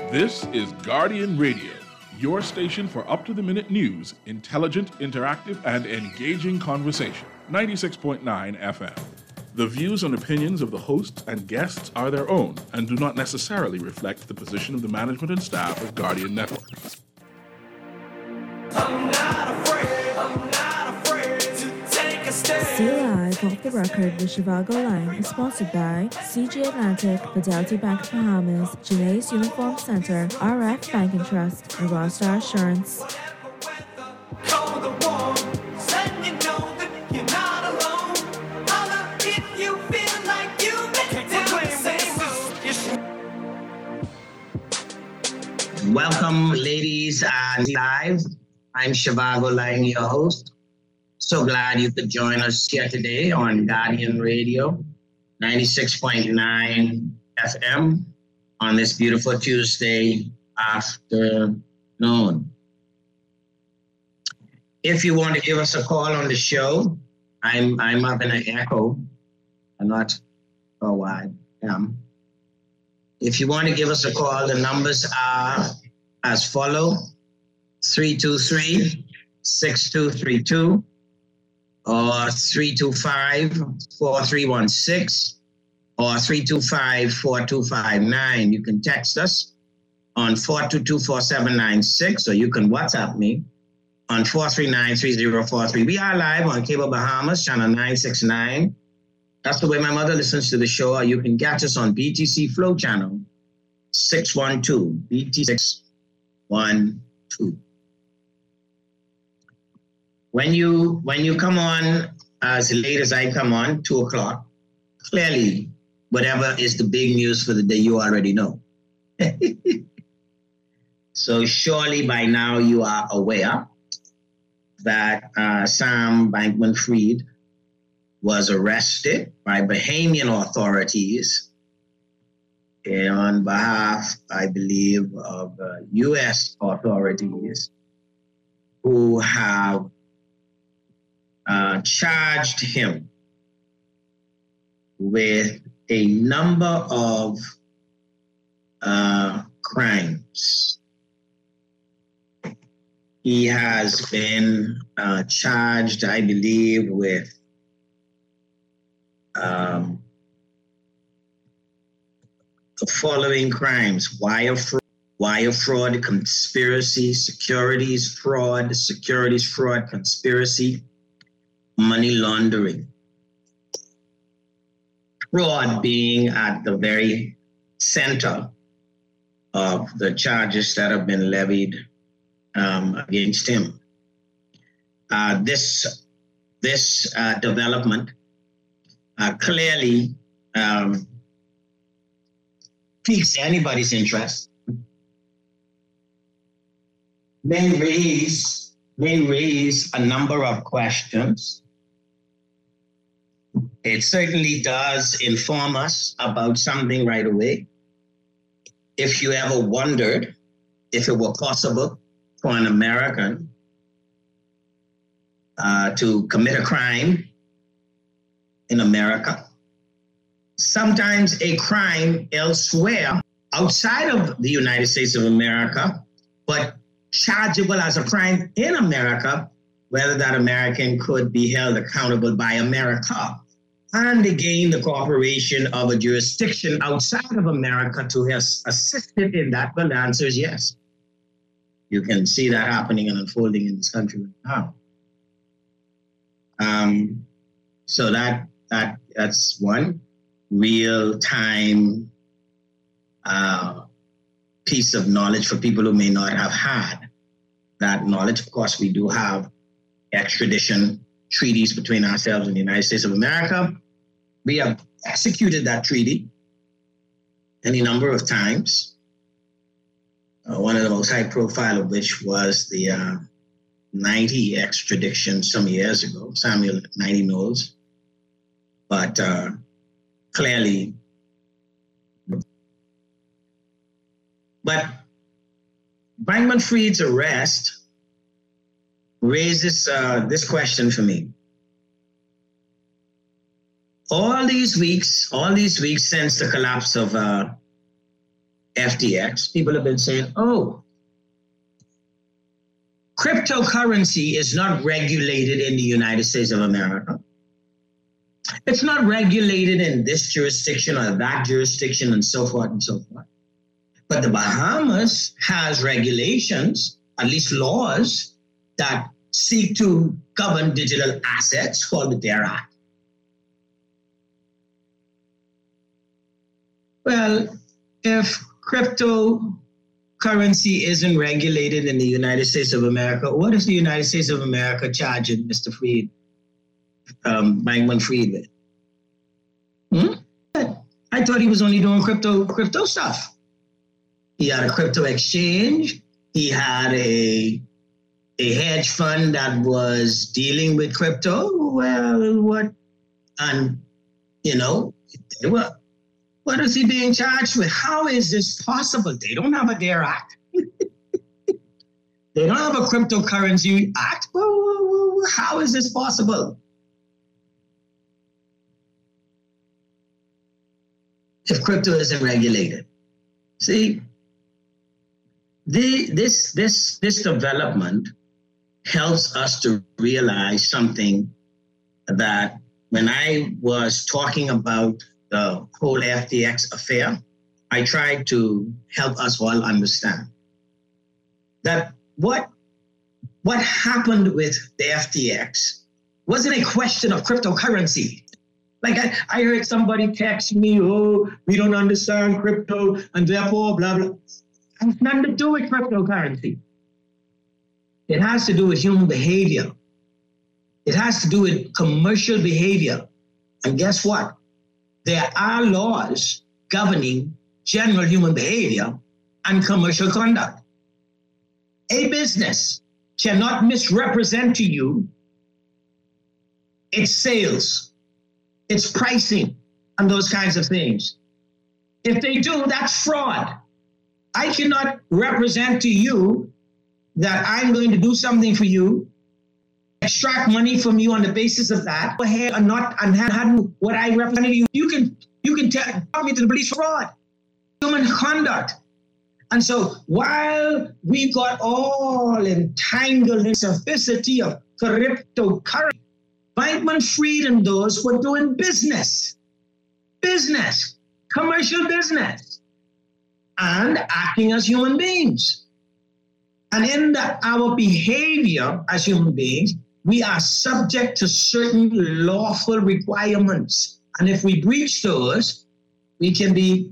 This is Guardian Radio, your station for up-to-the-minute news, intelligent, interactive, and engaging conversation. 96.9 FM. The views and opinions of the hosts and guests are their own and do not necessarily reflect the position of the management and staff of Guardian Network. I'm not afraid to take a stand. Still Live Off the Record with Shivago Lang is sponsored by CG Atlantic, Fidelity Bank of Bahamas, Janae's Uniform Center, RF Banking Trust, and Rostar Assurance. Welcome, ladies and live. I'm Shivago Lang, your host. So glad you could join us here today on Guardian Radio, 96.9 FM on this beautiful Tuesday afternoon. If you want to give us a call on the show, I'm having an echo. I'm not sure why I am. If you want to give us a call, the numbers are as follow: 323-6232 or 325-4316 or 325-4259. You can text us on 422-4796 or you can WhatsApp me on 439-3043. We are live on Cable Bahamas, channel 969. That's the way my mother listens to the show. Or you can catch us on BTC Flow channel 612, BT 612. When you come on as late as I come on, 2 o'clock, clearly whatever is the big news for the day, you already know. So surely by now you are aware that Sam Bankman-Fried was arrested by Bahamian authorities on behalf, I believe, of U.S. authorities who have charged him with a number of crimes. He has been charged, I believe, with the following crimes: wire fraud, conspiracy, securities fraud, conspiracy, money laundering. Fraud being at the very center of the charges that have been levied against him. This development clearly piques anybody's interest. May raise a number of questions. It certainly does inform us about something right away. If you ever wondered if it were possible for an American to commit a crime in America, sometimes a crime elsewhere outside of the United States of America, but chargeable as a crime in America, whether that American could be held accountable by America and again the cooperation of a jurisdiction outside of America to have assisted in that. Well, the answer is yes. You can see that happening and unfolding in this country right now. So that's one real-time piece of knowledge for people who may not have had that knowledge. Of course, we do have extradition treaties between ourselves and the United States of America. We have executed that treaty any number of times. One of the most high profile of which was the 90 extradition some years ago, Samuel 90 Knowles. But clearly, but Bankman-Fried's arrest raises this question for me. All these weeks since the collapse of FTX, people have been saying, oh, cryptocurrency is not regulated in the United States of America. It's not regulated in this jurisdiction or that jurisdiction and so forth and so forth. But the Bahamas has regulations, at least laws, that seek to govern digital assets called the DARE Act. Well, if cryptocurrency isn't regulated in the United States of America, what is the United States of America charging Mr. Fried, Bankman-Fried with? I thought he was only doing crypto stuff. He had a crypto exchange. He had a hedge fund that was dealing with crypto. Well, what? And, what is he being charged with? How is this possible? They don't have a DARE Act. They don't have a cryptocurrency act. Well, how is this possible? If crypto isn't regulated. See, this development helps us to realize something that when I was talking about the whole FTX affair, I tried to help us all understand that what happened with the FTX wasn't a question of cryptocurrency. Like I heard somebody text me, oh, we don't understand crypto and therefore blah, blah. It has nothing to do with cryptocurrency. It has to do with human behavior. It has to do with commercial behavior. And guess what? There are laws governing general human behavior and commercial conduct. A business cannot misrepresent to you its sales, its pricing, and those kinds of things. If they do, that's fraud. I cannot represent to you that I'm going to do something for you, extract money from you on the basis of that. Go ahead and hadn't what I represented you. You can tell me to the police for fraud, human conduct. And so while we got all entangled in sophisticity of cryptocurrency, Bankman-Fried and those were doing business, commercial business, and acting as human beings. And in our behavior as human beings, we are subject to certain lawful requirements. And if we breach those, we can be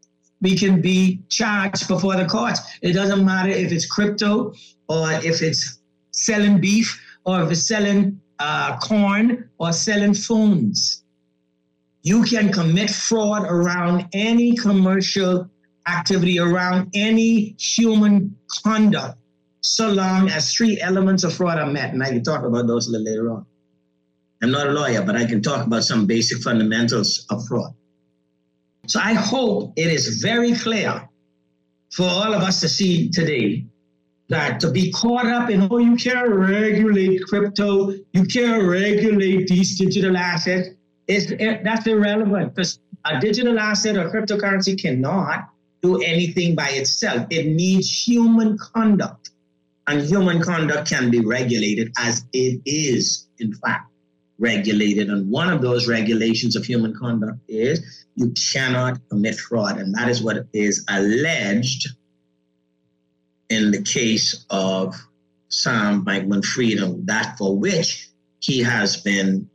charged before the courts. It doesn't matter if it's crypto or if it's selling beef or if it's selling corn or selling phones. You can commit fraud around any commercial activity, around any human conduct, so long as three elements of fraud are met. And I can talk about those a little later on. I'm not a lawyer, but I can talk about some basic fundamentals of fraud. So I hope it is very clear for all of us to see today that to be caught up in, oh, you can't regulate crypto, you can't regulate these digital assets, that's irrelevant, because a digital asset or cryptocurrency cannot do anything by itself. It needs human conduct, and human conduct can be regulated, as it is, in fact, regulated. And one of those regulations of human conduct is you cannot commit fraud, and that is what is alleged in the case of Sam Bankman-Fried, and that for which he has been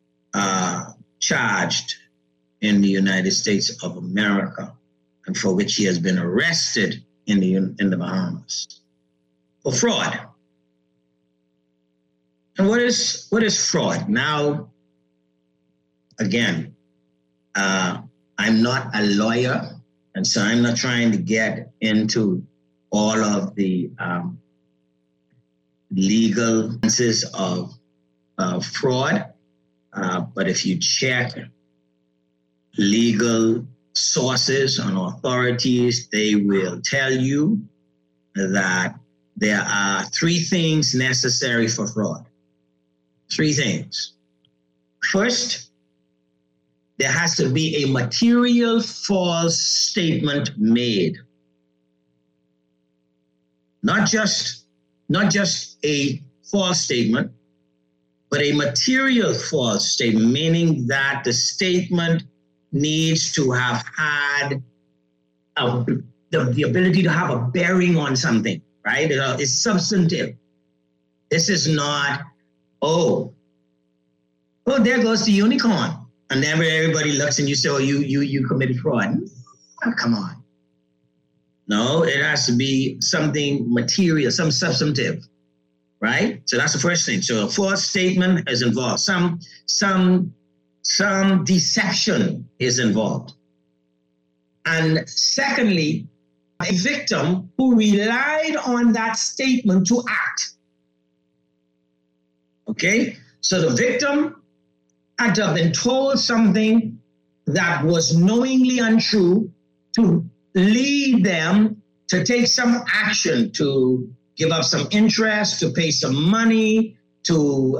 charged in the United States of America, and for which he has been arrested in the Bahamas for fraud. And what is fraud? Now, again, I'm not a lawyer, and so I'm not trying to get into all of the legal senses of fraud. But if you check legal sources and authorities, they will tell you that there are three things necessary for fraud. Three things. First, there has to be a material false statement made. not just a false statement, but a material false statement, meaning that the statement needs to have had the ability to have a bearing on something, right? It's substantive. This is not, oh, there goes the unicorn. And then everybody looks and you say, oh, you committed fraud. Oh, come on. No, it has to be something material, some substantive, right? So that's the first thing. So a false statement is involved. Some deception is involved. And secondly, a victim who relied on that statement to act. Okay? So the victim had to have been told something that was knowingly untrue to lead them to take some action, to give up some interest, to pay some money, to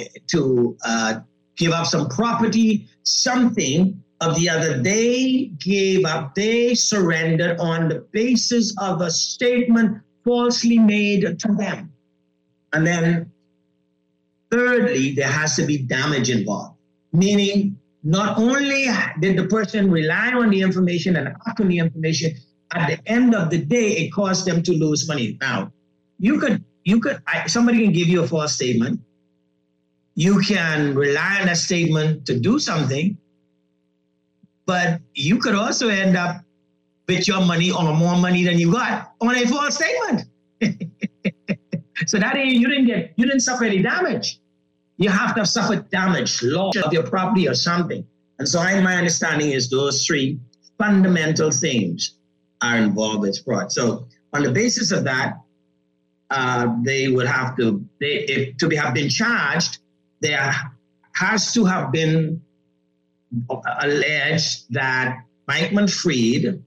give up some property, something of the other. They gave up, they surrendered on the basis of a statement falsely made to them. And then thirdly, there has to be damage involved, meaning not only did the person rely on the information and act on the information, at the end of the day, it caused them to lose money. Now, somebody can give you a false statement. You can rely on that statement to do something, but you could also end up with your money or more money than you got on a false statement. So that you didn't suffer any damage. You have to have suffered damage, loss of your property or something. And so my understanding is those three fundamental things are involved with fraud. So on the basis of that, they would have to have been charged. There has to have been alleged that Bankman-Fried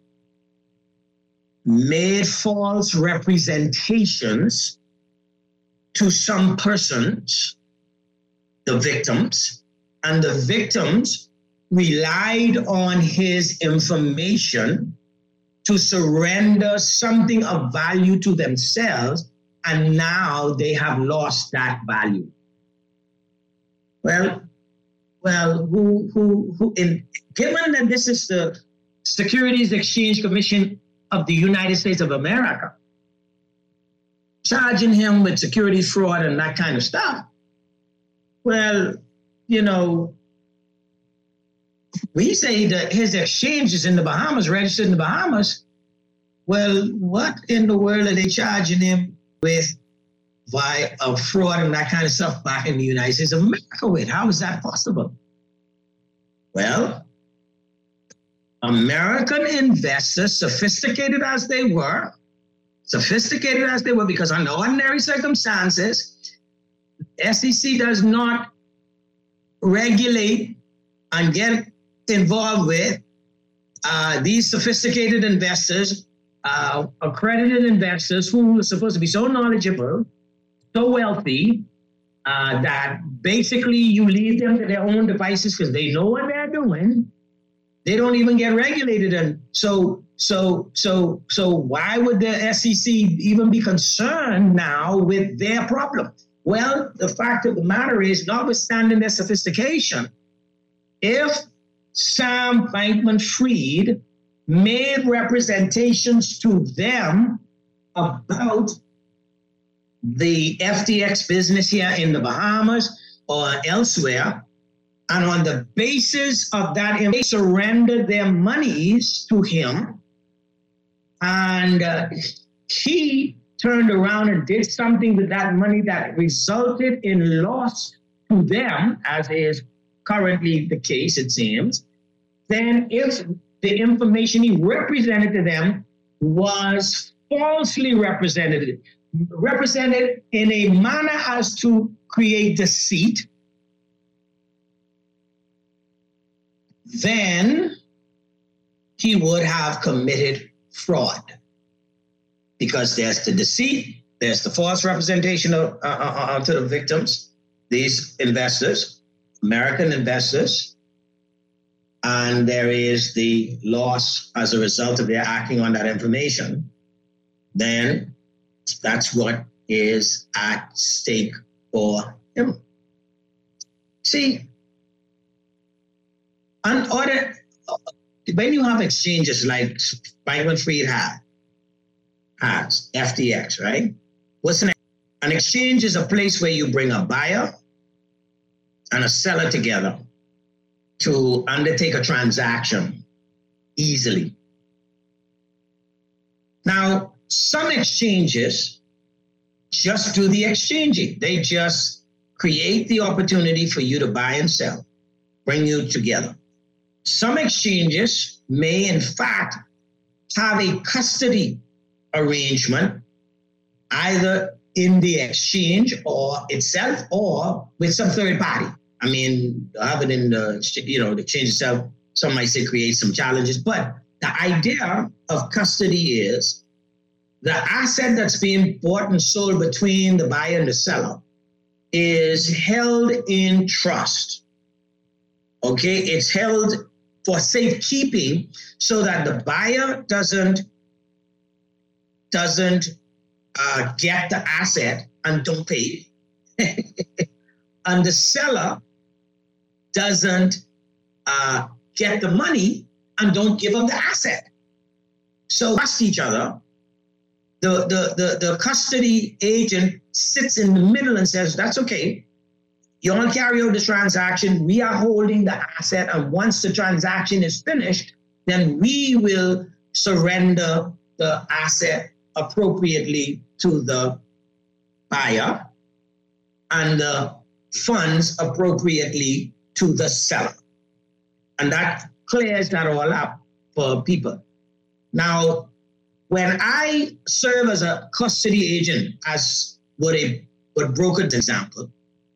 made false representations to some persons, the victims, and the victims relied on his information to surrender something of value to themselves, and now they have lost that value. Well, given that this is the Securities Exchange Commission of the United States of America, charging him with securities fraud and that kind of stuff, well, we say that his exchange is in the Bahamas, registered in the Bahamas. Well, what in the world are they charging him with via fraud and that kind of stuff back in the United States of America with? How is that possible? Well, American investors, sophisticated as they were, because under ordinary circumstances, SEC does not regulate and get involved with these sophisticated investors, accredited investors who are supposed to be so knowledgeable, so wealthy, that basically you leave them to their own devices because they know what they're doing. They don't even get regulated. And so why would the SEC even be concerned now with their problem? Well, the fact of the matter is, notwithstanding their sophistication, if Sam Bankman-Fried made representations to them about the FTX business here in the Bahamas or elsewhere, and on the basis of that, they surrendered their monies to him, and he turned around and did something with that money that resulted in loss to them, as is currently the case, it seems, then if the information he represented to them was falsely represented in a manner as to create deceit, then he would have committed fraud. Because there's the deceit, there's the false representation to the victims, these investors, American investors, and there is the loss as a result of their acting on that information. Then That's what is at stake for him. See, when you have exchanges like Bankman-Fried has FTX, right? What's an exchange? Is a place where you bring a buyer and a seller together to undertake a transaction easily. Now, some exchanges just do the exchanging. They just create the opportunity for you to buy and sell, bring you together. Some exchanges may, in fact, have a custody arrangement, either in the exchange or itself or with some third party. I mean, have it in the exchange itself. Some might say create some challenges, but the idea of custody is the asset that's being bought and sold between the buyer and the seller is held in trust. Okay, it's held for safekeeping so that the buyer doesn't get the asset and don't pay it. And the seller doesn't get the money and don't give up the asset. So trust each other. The custody agent sits in the middle and says, that's okay. You all carry out the transaction. We are holding the asset. And once the transaction is finished, then we will surrender the asset appropriately to the buyer and the funds appropriately to the seller. And that clears that all up for people. Now, when I serve as a custody agent, as what brokered example,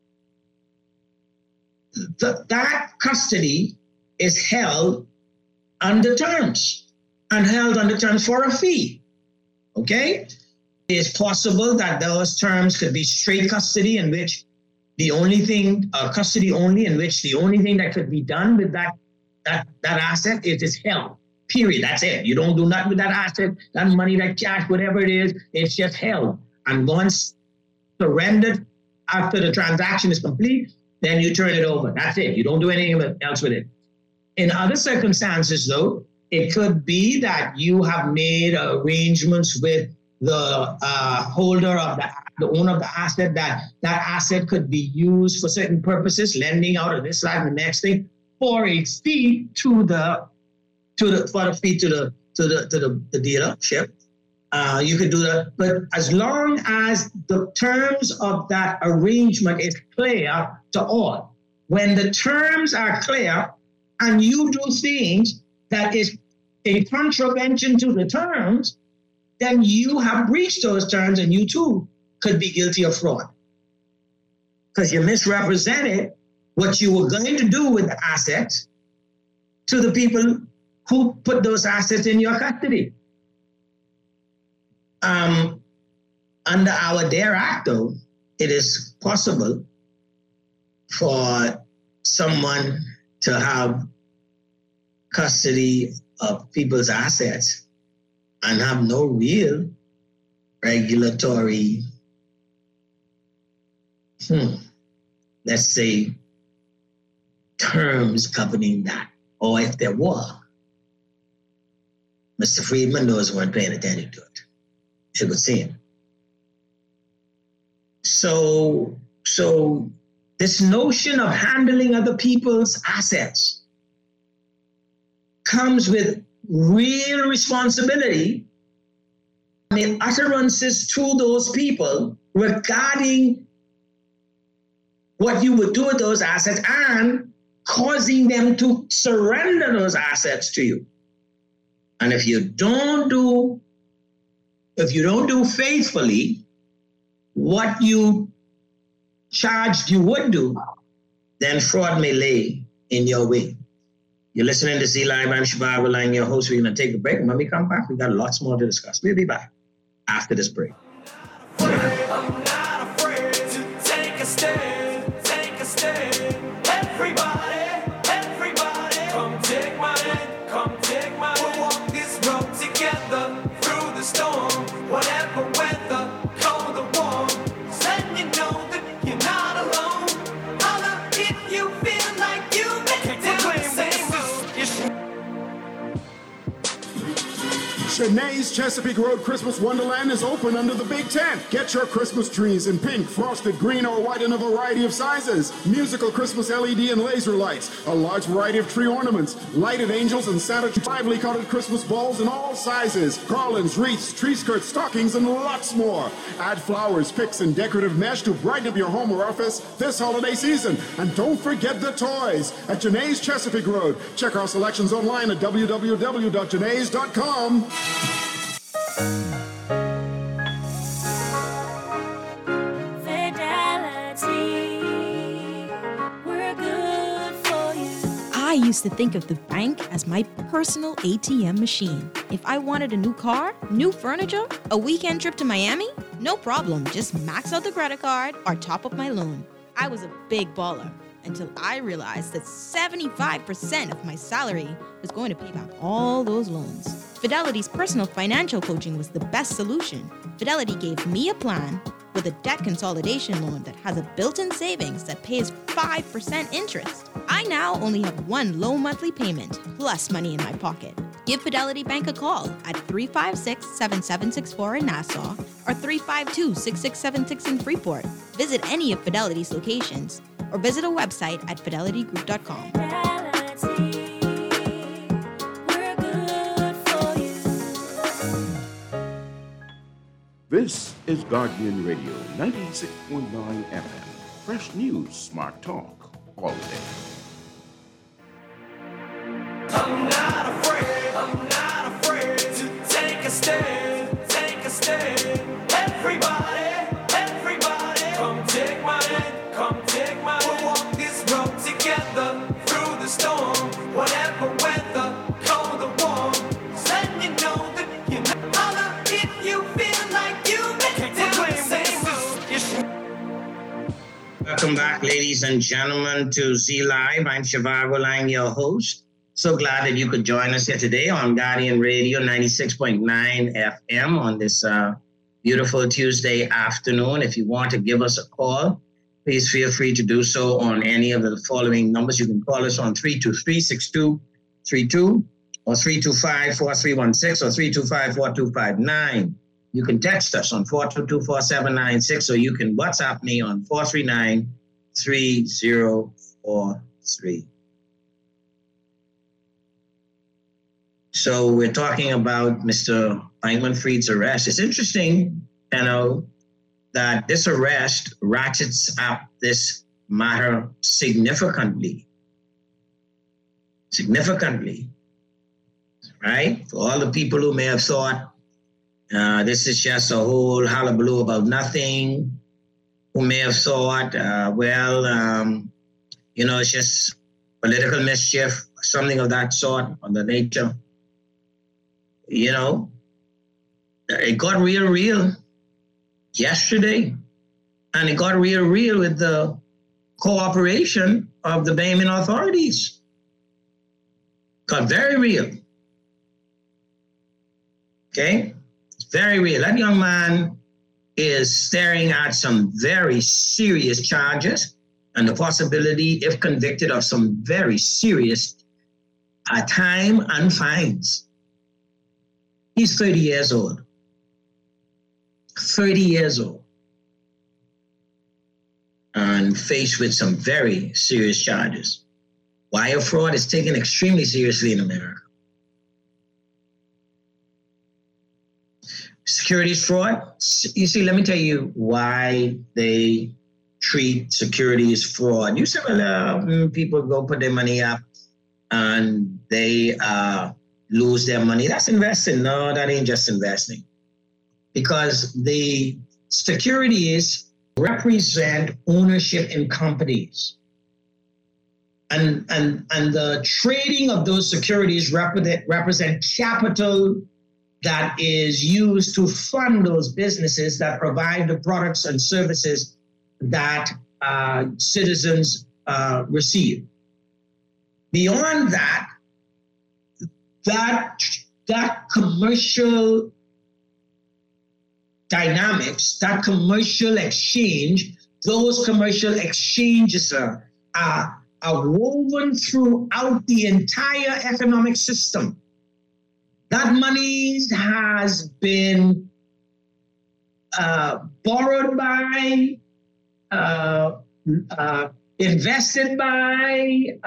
that custody is held under terms and held under terms for a fee. Okay? It's possible that those terms could be straight custody, in which the only thing, custody only, in which the only thing that could be done with that asset is it's held. Period. That's it. You don't do nothing with that asset, that money, that cash, whatever it is, it's just held. And once surrendered after the transaction is complete, then you turn it over. That's it. You don't do anything else with it. In other circumstances, though, it could be that you have made arrangements with the holder of the owner of the asset, that asset could be used for certain purposes, lending out of this, that, and the next thing, for a fee to the dealership. You could do that, but as long as the terms of that arrangement is clear to all. When the terms are clear and you do things that is a contravention to the terms, then you have breached those terms and you too could be guilty of fraud. Because you misrepresented what you were going to do with the assets to the people who put those assets in your custody. Under our DARE Act, though, it is possible for someone to have custody of people's assets and have no real regulatory, let's say, terms governing that. Or if there were, Mr. Friedman knows weren't paying attention to it. It would seem. So this notion of handling other people's assets comes with real responsibility and the utterances to those people regarding what you would do with those assets and causing them to surrender those assets to you. And if you don't do faithfully what you charged you would do, then fraud may lay in your way. You're listening to Z Live. I'm Zhivago Laing, your host. We're going to take a break. When we come back, we've got lots more to discuss. We'll be back after this break. I'm not afraid to take a stand, take a stand. Everybody, come take my hand, come take my hand. We'll walk this road together through the storm, whatever weather. Janae's Chesapeake Road Christmas Wonderland is open under the Big Tent. Get your Christmas trees in pink, frosted, green, or white in a variety of sizes. Musical Christmas LED and laser lights, a large variety of tree ornaments, lighted angels and Santa lively colored Christmas balls in all sizes, garlands, wreaths, tree skirts, stockings, and lots more. Add flowers, picks, and decorative mesh to brighten up your home or office this holiday season. And don't forget the toys at Janae's Chesapeake Road. Check our selections online at www.janaes.com. I used to think of the bank as my personal ATM machine. If I wanted a new car, new furniture, a weekend trip to Miami, no problem. Just max out the credit card or top up my loan. I was a big baller until I realized that 75% of my salary was going to pay back all those loans. Fidelity's personal financial coaching was the best solution. Fidelity gave me a plan with a debt consolidation loan that has a built-in savings that pays 5% interest. I now only have one low monthly payment plus money in my pocket. Give Fidelity Bank a call at 356-7764 in Nassau or 352-6676 in Freeport. Visit any of Fidelity's locations or visit a website at fidelitygroup.com. This is Guardian Radio 96.9 FM. Fresh news, smart talk, all day. I'm not afraid to take a stand, Everybody, come take my hand, We'll walk this road together through the storm, whatever weather, cold or warm. Just letting you know that you holler if you feel like you make the same road. Welcome back, ladies and gentlemen, to Z Live. I'm Shivago Lang, your host. So glad that you could join us here today on Guardian Radio 96.9 FM on this beautiful Tuesday afternoon. If you want to give us a call, please feel free to do so on any of the following numbers. You can call us on 323-6232 or 325-4316 or 325-4259. You can text us on 422-4796 or you can WhatsApp me on 439-3043. So we're talking about Mr. Bankman-Fried's arrest. It's interesting, that this arrest ratchets up this matter significantly, right? For all the people who may have thought this is just a whole hullabaloo about nothing, who may have thought, it's just political mischief, something of that sort, of the nature. It got real yesterday, and it got real with the cooperation of the Bahamian authorities. Got very real. Okay? It's very real. That young man is staring at some very serious charges and the possibility, if convicted, of some very serious time and fines. He's 30 years old. 30 years old. And faced with some very serious charges. Wire fraud is taken extremely seriously in America. Securities fraud, you see, let me tell you why they treat securities fraud. You say, people go put their money up and they lose their money. That's investing. No, that ain't just investing. Because the securities represent ownership in companies. And the trading of those securities represent capital that is used to fund those businesses that provide the products and services that citizens receive. Beyond that commercial dynamics, that commercial exchange, those commercial exchanges are woven throughout the entire economic system. That money has been borrowed by, invested by,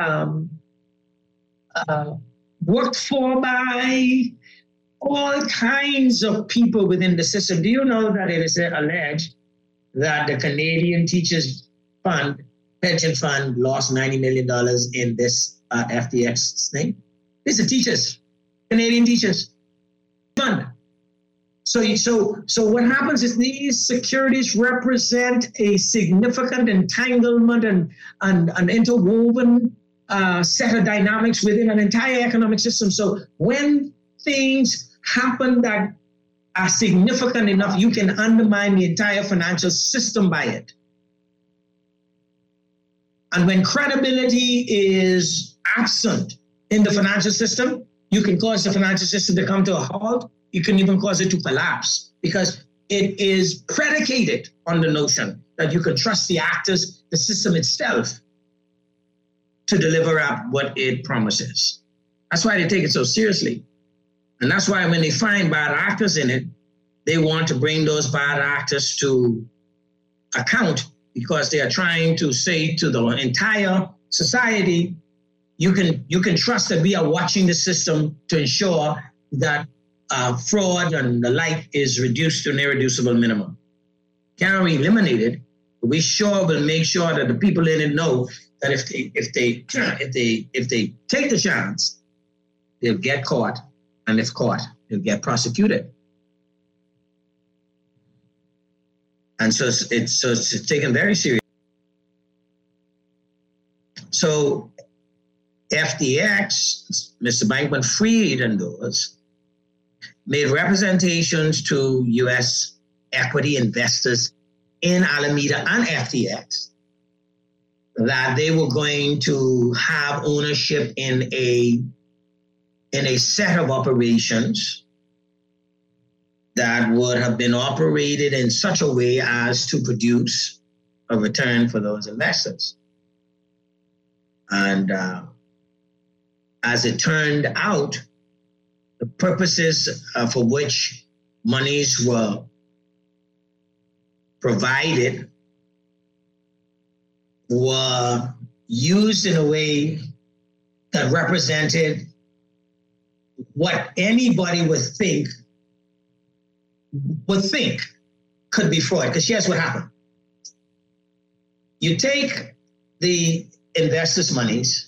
worked for by all kinds of people within the system. Do you know that it is alleged that the Canadian Teachers Fund, pension fund, lost $90 million in this FTX thing? These are teachers, Canadian teachers fund. So what happens is these securities represent a significant entanglement and an interwoven set of dynamics within an entire economic system. So when things happen that are significant enough, you can undermine the entire financial system by it. And when credibility is absent in the financial system, you can cause the financial system to come to a halt. You can even cause it to collapse because it is predicated on the notion that you can trust the actors, the system itself, to deliver up what it promises. That's why they take it so seriously. And that's why when they find bad actors in it, they want to bring those bad actors to account because they are trying to say to the entire society, you can trust that we are watching the system to ensure that fraud and the like is reduced to an irreducible minimum. Can't we eliminate it? But we sure will make sure that the people in it know that if they take the chance, they'll get caught, and if caught, they'll get prosecuted. And so it's taken very serious. So FTX, Mr. Bankman-Fried and those made representations to U.S. equity investors in Alameda and FTX that they were going to have ownership in a set of operations that would have been operated in such a way as to produce a return for those investors. And as it turned out, the purposes for which monies were provided were used in a way that represented what anybody would think could be fraud. Because here's what happened. You take the investors' monies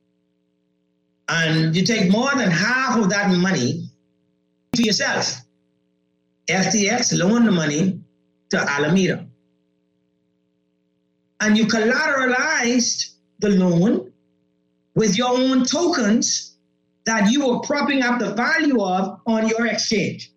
and you take more than half of that money to yourself. FTX loaned the money to Alameda. And you collateralized the loan with your own tokens that you were propping up the value of on your exchange.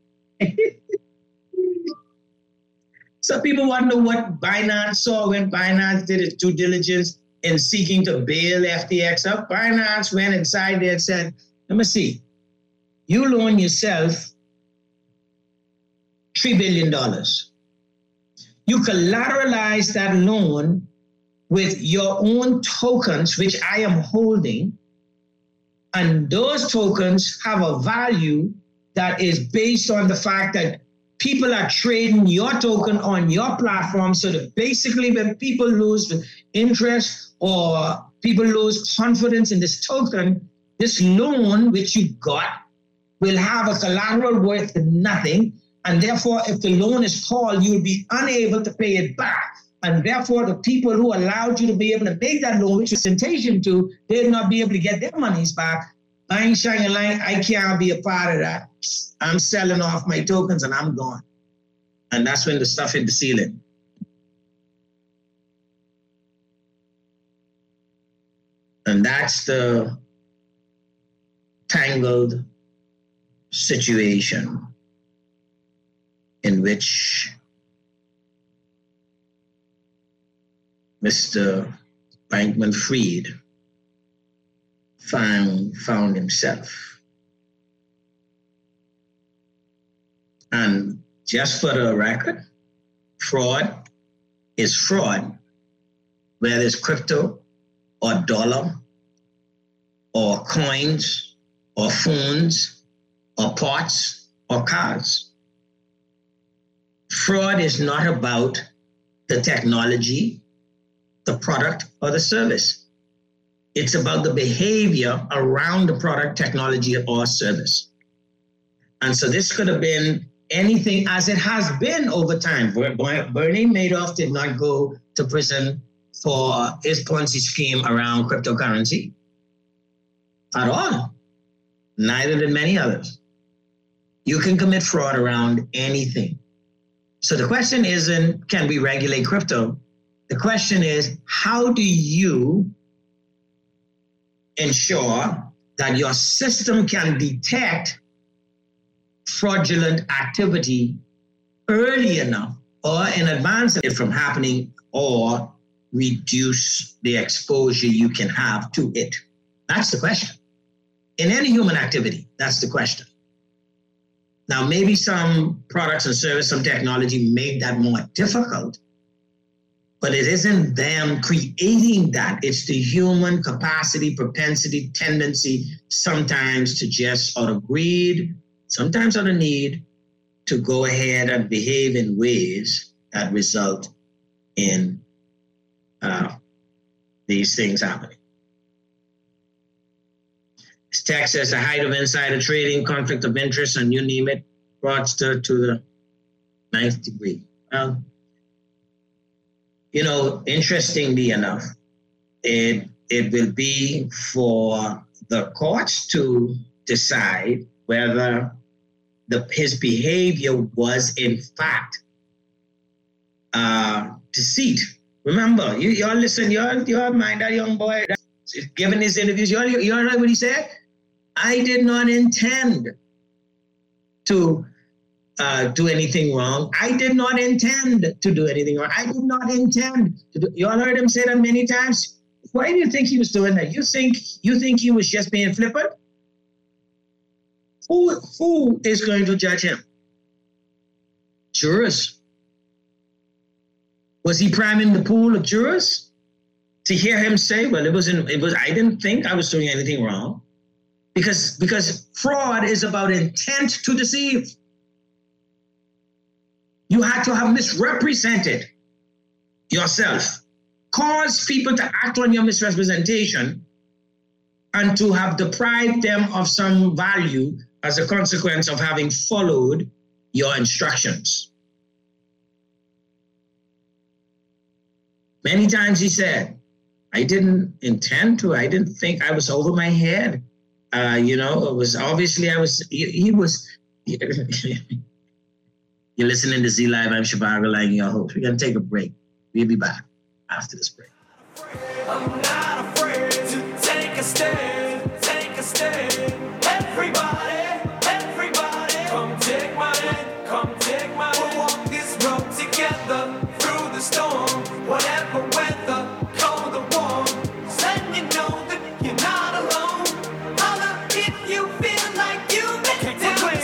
So people want to know what Binance saw when Binance did its due diligence in seeking to bail FTX up. Binance went inside there and said, let me see, you loan yourself $3 billion. You collateralize that loan with your own tokens, which I am holding, and those tokens have a value that is based on the fact that people are trading your token on your platform, so that basically when people lose interest or people lose confidence in this token, this loan which you got will have a collateral worth nothing, and therefore if the loan is called, you will be unable to pay it back. And therefore the people who allowed you to be able to make that loan, which was temptation to, they'll not be able to get their monies back. I ain't shining a light, I can't be a part of that. I'm selling off my tokens and I'm gone. And that's when the stuff hit the ceiling. And that's the tangled situation in which Mr. Bankman-Fried found himself. And just for the record, fraud is fraud, whether it's crypto or dollar or coins or phones or parts or cars. Fraud is not about the technology, the product, or the service. It's about the behavior around the product, technology, or service. And so this could have been anything, as it has been over time. Bernie Madoff did not go to prison for his Ponzi scheme around cryptocurrency at all. Neither did many others. You can commit fraud around anything. So the question isn't, can we regulate crypto? The question is, how do you ensure that your system can detect fraudulent activity early enough or in advance of it from happening, or reduce the exposure you can have to it? That's the question. In any human activity, that's the question. Now, maybe some products and service, some technology make that more difficult, but it isn't them creating that. It's the human capacity, propensity, tendency, sometimes to just out of greed, sometimes out of need, to go ahead and behave in ways that result in these things happening. This text says the height of insider trading, conflict of interest, and you name it, fraudster to the 9th degree. Well, you know, interestingly enough, it will be for the courts to decide whether his behavior was in fact deceit. Remember, you all listen, you all mind that young boy giving his interviews. You all know what he said? I did not intend to do anything wrong. I did not intend to do anything wrong. I did not intend to do. You all heard him say that many times. Why do you think he was doing that? You think he was just being flippant? Who is going to judge him? Jurors. Was he priming the pool of jurors to hear him say, well, I didn't think I was doing anything wrong? Because fraud is about intent to deceive. You had to have misrepresented yourself, cause people to act on your misrepresentation, and to have deprived them of some value as a consequence of having followed your instructions. Many times he said, I didn't intend to, I didn't think, I was over my head. It was obviously he was, you're listening to Z Live, I'm Shivago Lang, your host. We're going to take a break. We'll be back after this break. I'm not afraid to take a stand, Everybody, come take my hand, We'll walk this road together through the storm, whatever weather, cold or warm. Just letting you know that you're not alone. Holla if you feel like you can do the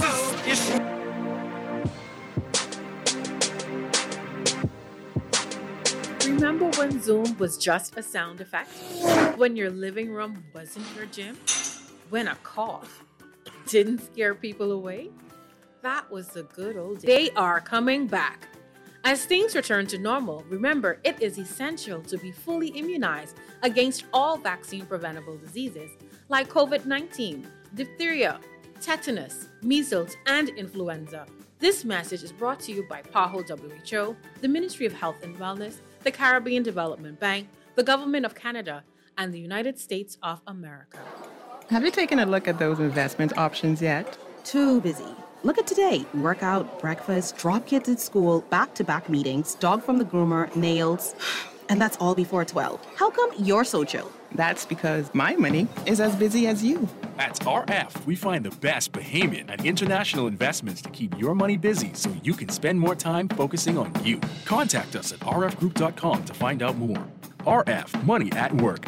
same. Remember when Zoom was just a sound effect? When your living room wasn't your gym? When a cough didn't scare people away? That was the good old days. They are coming back. As things return to normal, remember it is essential to be fully immunized against all vaccine-preventable diseases like COVID-19, diphtheria, tetanus, measles, and influenza. This message is brought to you by PAHO WHO, the Ministry of Health and Wellness, the Caribbean Development Bank, the Government of Canada, and the United States of America. Have you taken a look at those investment options yet? Too busy. Look at today. Workout, breakfast, drop kids at school, back-to-back meetings, dog from the groomer, nails. And that's all before 12. How come you're so chill? That's because my money is as busy as you. At RF, we find the best Bahamian and international investments to keep your money busy so you can spend more time focusing on you. Contact us at rfgroup.com to find out more. RF, money at work.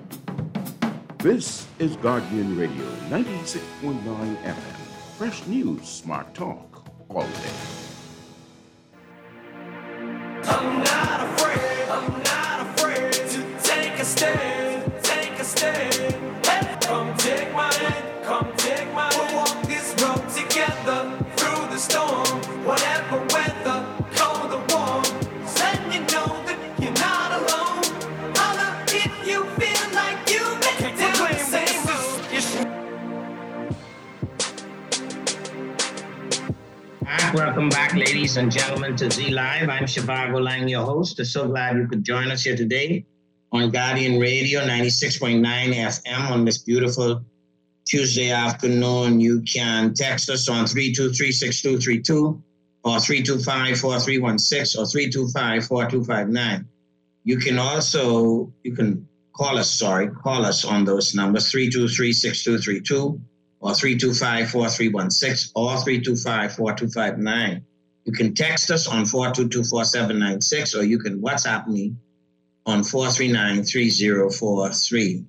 This is Guardian Radio 96.9 FM. Fresh news, smart talk, all day. I'm not afraid to take a stand, Come take my hand, we'll walk this road together. together through the storm. Whatever weather, cold or warm, letting you know that you're not alone. Holla if you feel like you've been down the same road. Welcome back, ladies and gentlemen, to Z Live. I'm Shivago Lang, your host. I'm so glad you could join us here today on Guardian Radio 96.9 FM on this beautiful Tuesday afternoon. You can text us on 323-6232 or 325-4316 or 325-4259. You can call us on those numbers, 323-6232 or 325-4316 or 325-4259. You can text us on 422-4796 or you can WhatsApp me on 439-3043.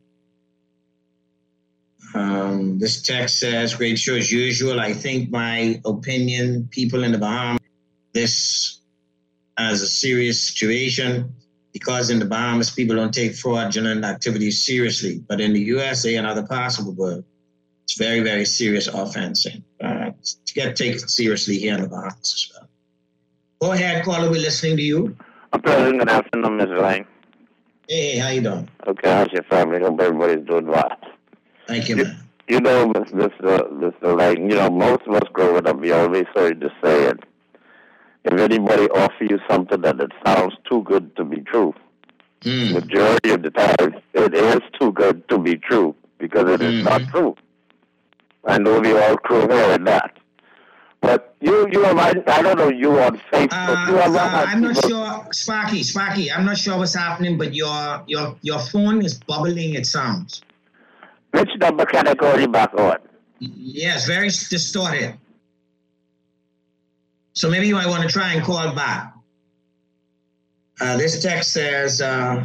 This text says, great show as usual. I think my opinion, people in the Bahamas, this as a serious situation because in the Bahamas, people don't take fraudulent activities seriously. But in the USA and other parts of the world, it's very, very serious offense. To get taken seriously here in the Bahamas as well. Go ahead, caller. We're listening to you. Pleasant good afternoon, Mr. Lang. Hey, how you doing? Okay, how's your family? Hope everybody's doing well. Thank you, man. You know, Mr. Lang, you know, most of us growing up, we always heard the saying, if anybody offer you something that it sounds too good to be true, majority of the time, it is too good to be true because it is not true. I know we all grew hearing that. But I don't know, you on Facebook. I'm not sure, Sparky, I'm not sure what's happening, but your phone is bubbling, it sounds. Which number can I call you back on? Yes, very distorted. So maybe you might want to try and call back. This text says,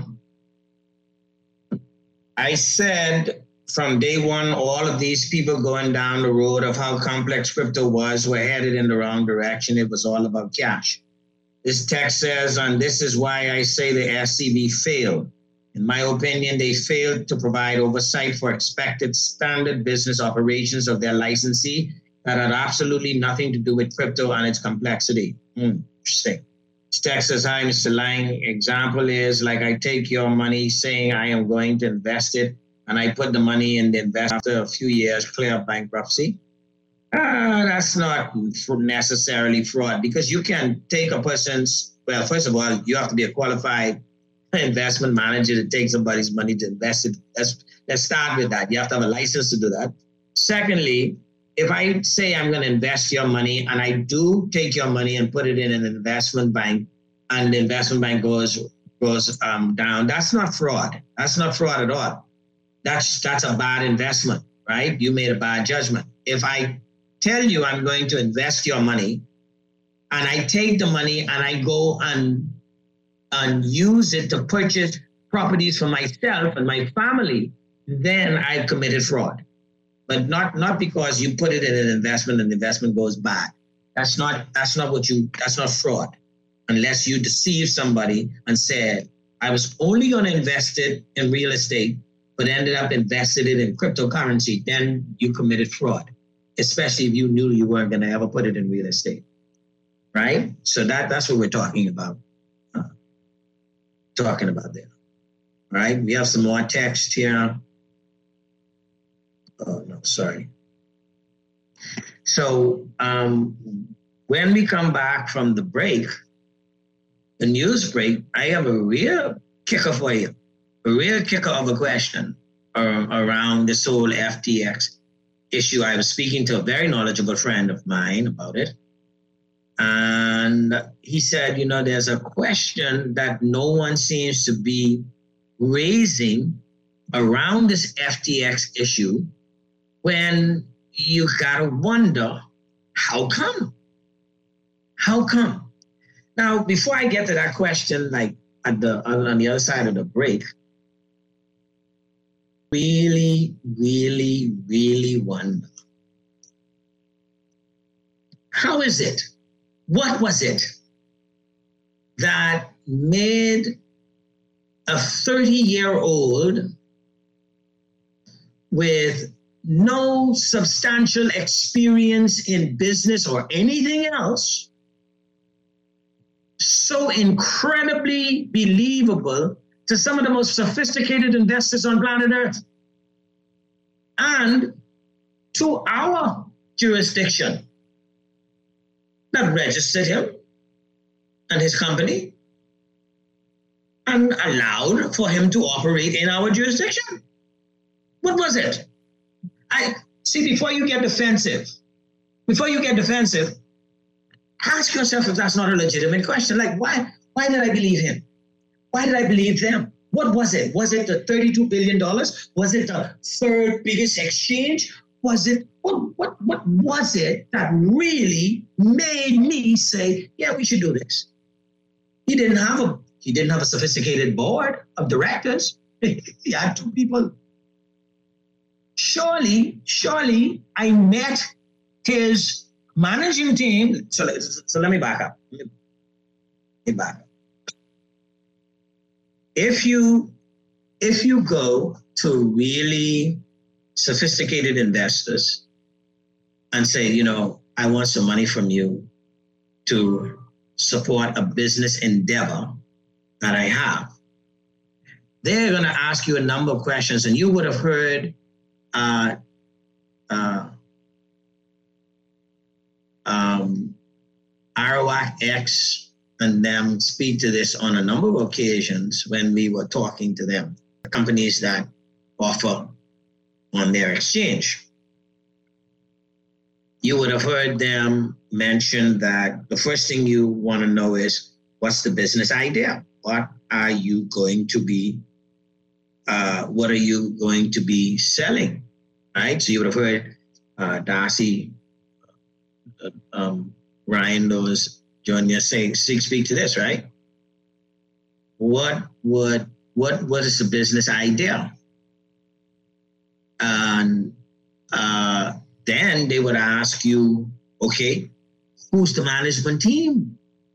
I said from day one, all of these people going down the road of how complex crypto was were headed in the wrong direction. It was all about cash. This text says, and this is why I say the SCB failed. In my opinion, they failed to provide oversight for expected standard business operations of their licensee that had absolutely nothing to do with crypto and its complexity. Interesting. This text says, hi, Mr. Lang. Example is like I take your money saying I am going to invest it and I put the money in the invest after a few years, clear up bankruptcy. That's not necessarily fraud because you can take a person's, well, first of all, you have to be a qualified investment manager to take somebody's money to invest it. Let's start with that. You have to have a license to do that. Secondly, if I say I'm going to invest your money and I do take your money and put it in an investment bank and the investment bank goes down, that's not fraud. That's not fraud at all. That's a bad investment, right? You made a bad judgment. If I tell you I'm going to invest your money and I take the money and I go and use it to purchase properties for myself and my family, then I've committed fraud. But not because you put it in an investment and the investment goes bad. That's not fraud. Unless you deceive somebody and said, I was only going to invest it in real estate, but ended up invested it in cryptocurrency, then you committed fraud, especially if you knew you weren't going to ever put it in real estate, right? So that's what we're talking about there, right? We have some more text here. Oh, no, sorry. So when we come back from the break, the news break, I have a real kicker for you, a real kicker of a question around this whole FTX issue. I was speaking to a very knowledgeable friend of mine about it. And he said, there's a question that no one seems to be raising around this FTX issue when you gotta wonder, how come? How come? Now, before I get to that question, like on the other side of the break, really, really, really wonder, how is it? What was it that made a 30-year-old with no substantial experience in business or anything else, so incredibly believable to some of the most sophisticated investors on planet Earth and to our jurisdiction that registered him and his company and allowed for him to operate in our jurisdiction. What was it? Before you get defensive, ask yourself if that's not a legitimate question. Like, why did I believe him? Why did I believe them? What was it? Was it the $32 billion? Was it the third biggest exchange? Was it, what was it that really made me say, yeah, we should do this? He didn't have a sophisticated board of directors. He had two people. Surely I met his managing team. So let me back up. If you go to really sophisticated investors and say, I want some money from you to support a business endeavor that I have, they're going to ask you a number of questions, and you would have heard Arawak X and them speak to this on a number of occasions when we were talking to them, the companies that offer on their exchange. You would have heard them mention that the first thing you want to know is, what's the business idea? What are you going to be selling? Right? So you would have heard Darcy, Ryan Lewis Jr. speak to this, right? What is the business idea? And then they would ask you, okay, who's the management team?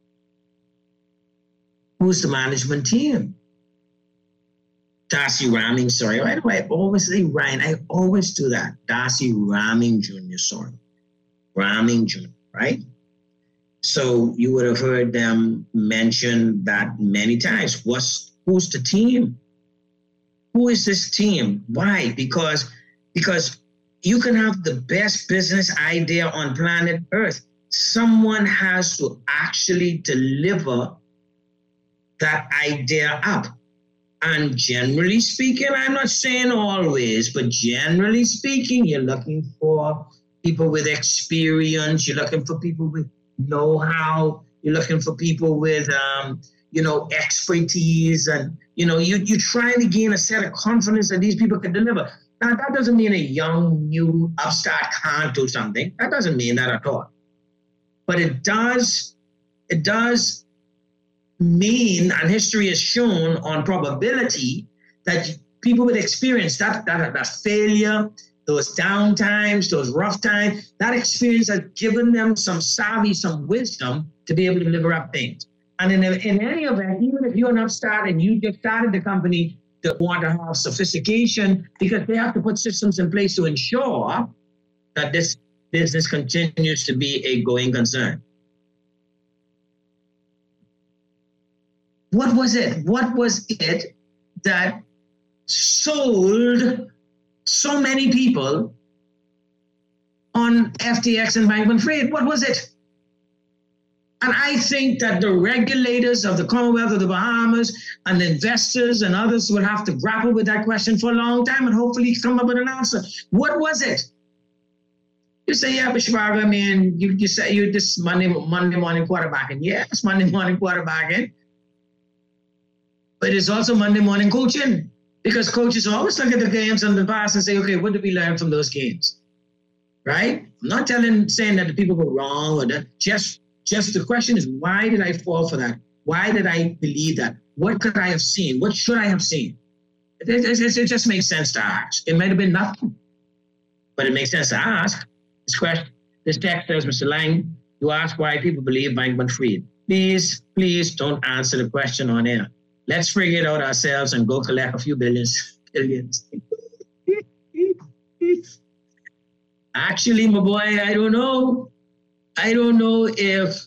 Darcy Ramming, sorry. Why do I always say Ryan? I always do that. Darcy Ramming Jr., sorry. Ramming Jr., right? So you would have heard them mention that many times. Who's the team? Who is this team? Why? Because you can have the best business idea on planet Earth. Someone has to actually deliver that idea up. And generally speaking, I'm not saying always, but generally speaking, you're looking for people with experience. You're looking for people with know-how. You're looking for people with, expertise. And, you're trying to gain a set of confidence that these people can deliver. Now, that doesn't mean a young, new upstart can't do something. That doesn't mean that at all. But it does mean, and history has shown on probability, that people with experience, that failure, those down times, those rough times, that experience has given them some savvy, some wisdom to be able to deliver up things. And in any event, even if you're an upstart and you just started the company that want to have sophistication, because they have to put systems in place to ensure that this business continues to be a going concern. What was it? What was it that sold so many people on FTX and Bankman-Fried? What was it? And I think that the regulators of the Commonwealth of the Bahamas and the investors and others will have to grapple with that question for a long time and hopefully come up with an answer. What was it? You say, yeah, but Shivago, I mean, you say you're this Monday morning quarterbacking. Yeah, it's Monday morning quarterbacking. But it's also Monday morning coaching, because coaches always look at the games in the past and say, okay, what did we learn from those games? Right? I'm not saying that the people were wrong or that. Just the question is, why did I fall for that? Why did I believe that? What could I have seen? What should I have seen? It just makes sense to ask. It might have been nothing, but it makes sense to ask. This text says, Mr. Lang, you ask why people believe Bankman-Fried. Please don't answer the question on air. Let's figure it out ourselves and go collect a few billions. Actually, my boy, I don't know. I don't know if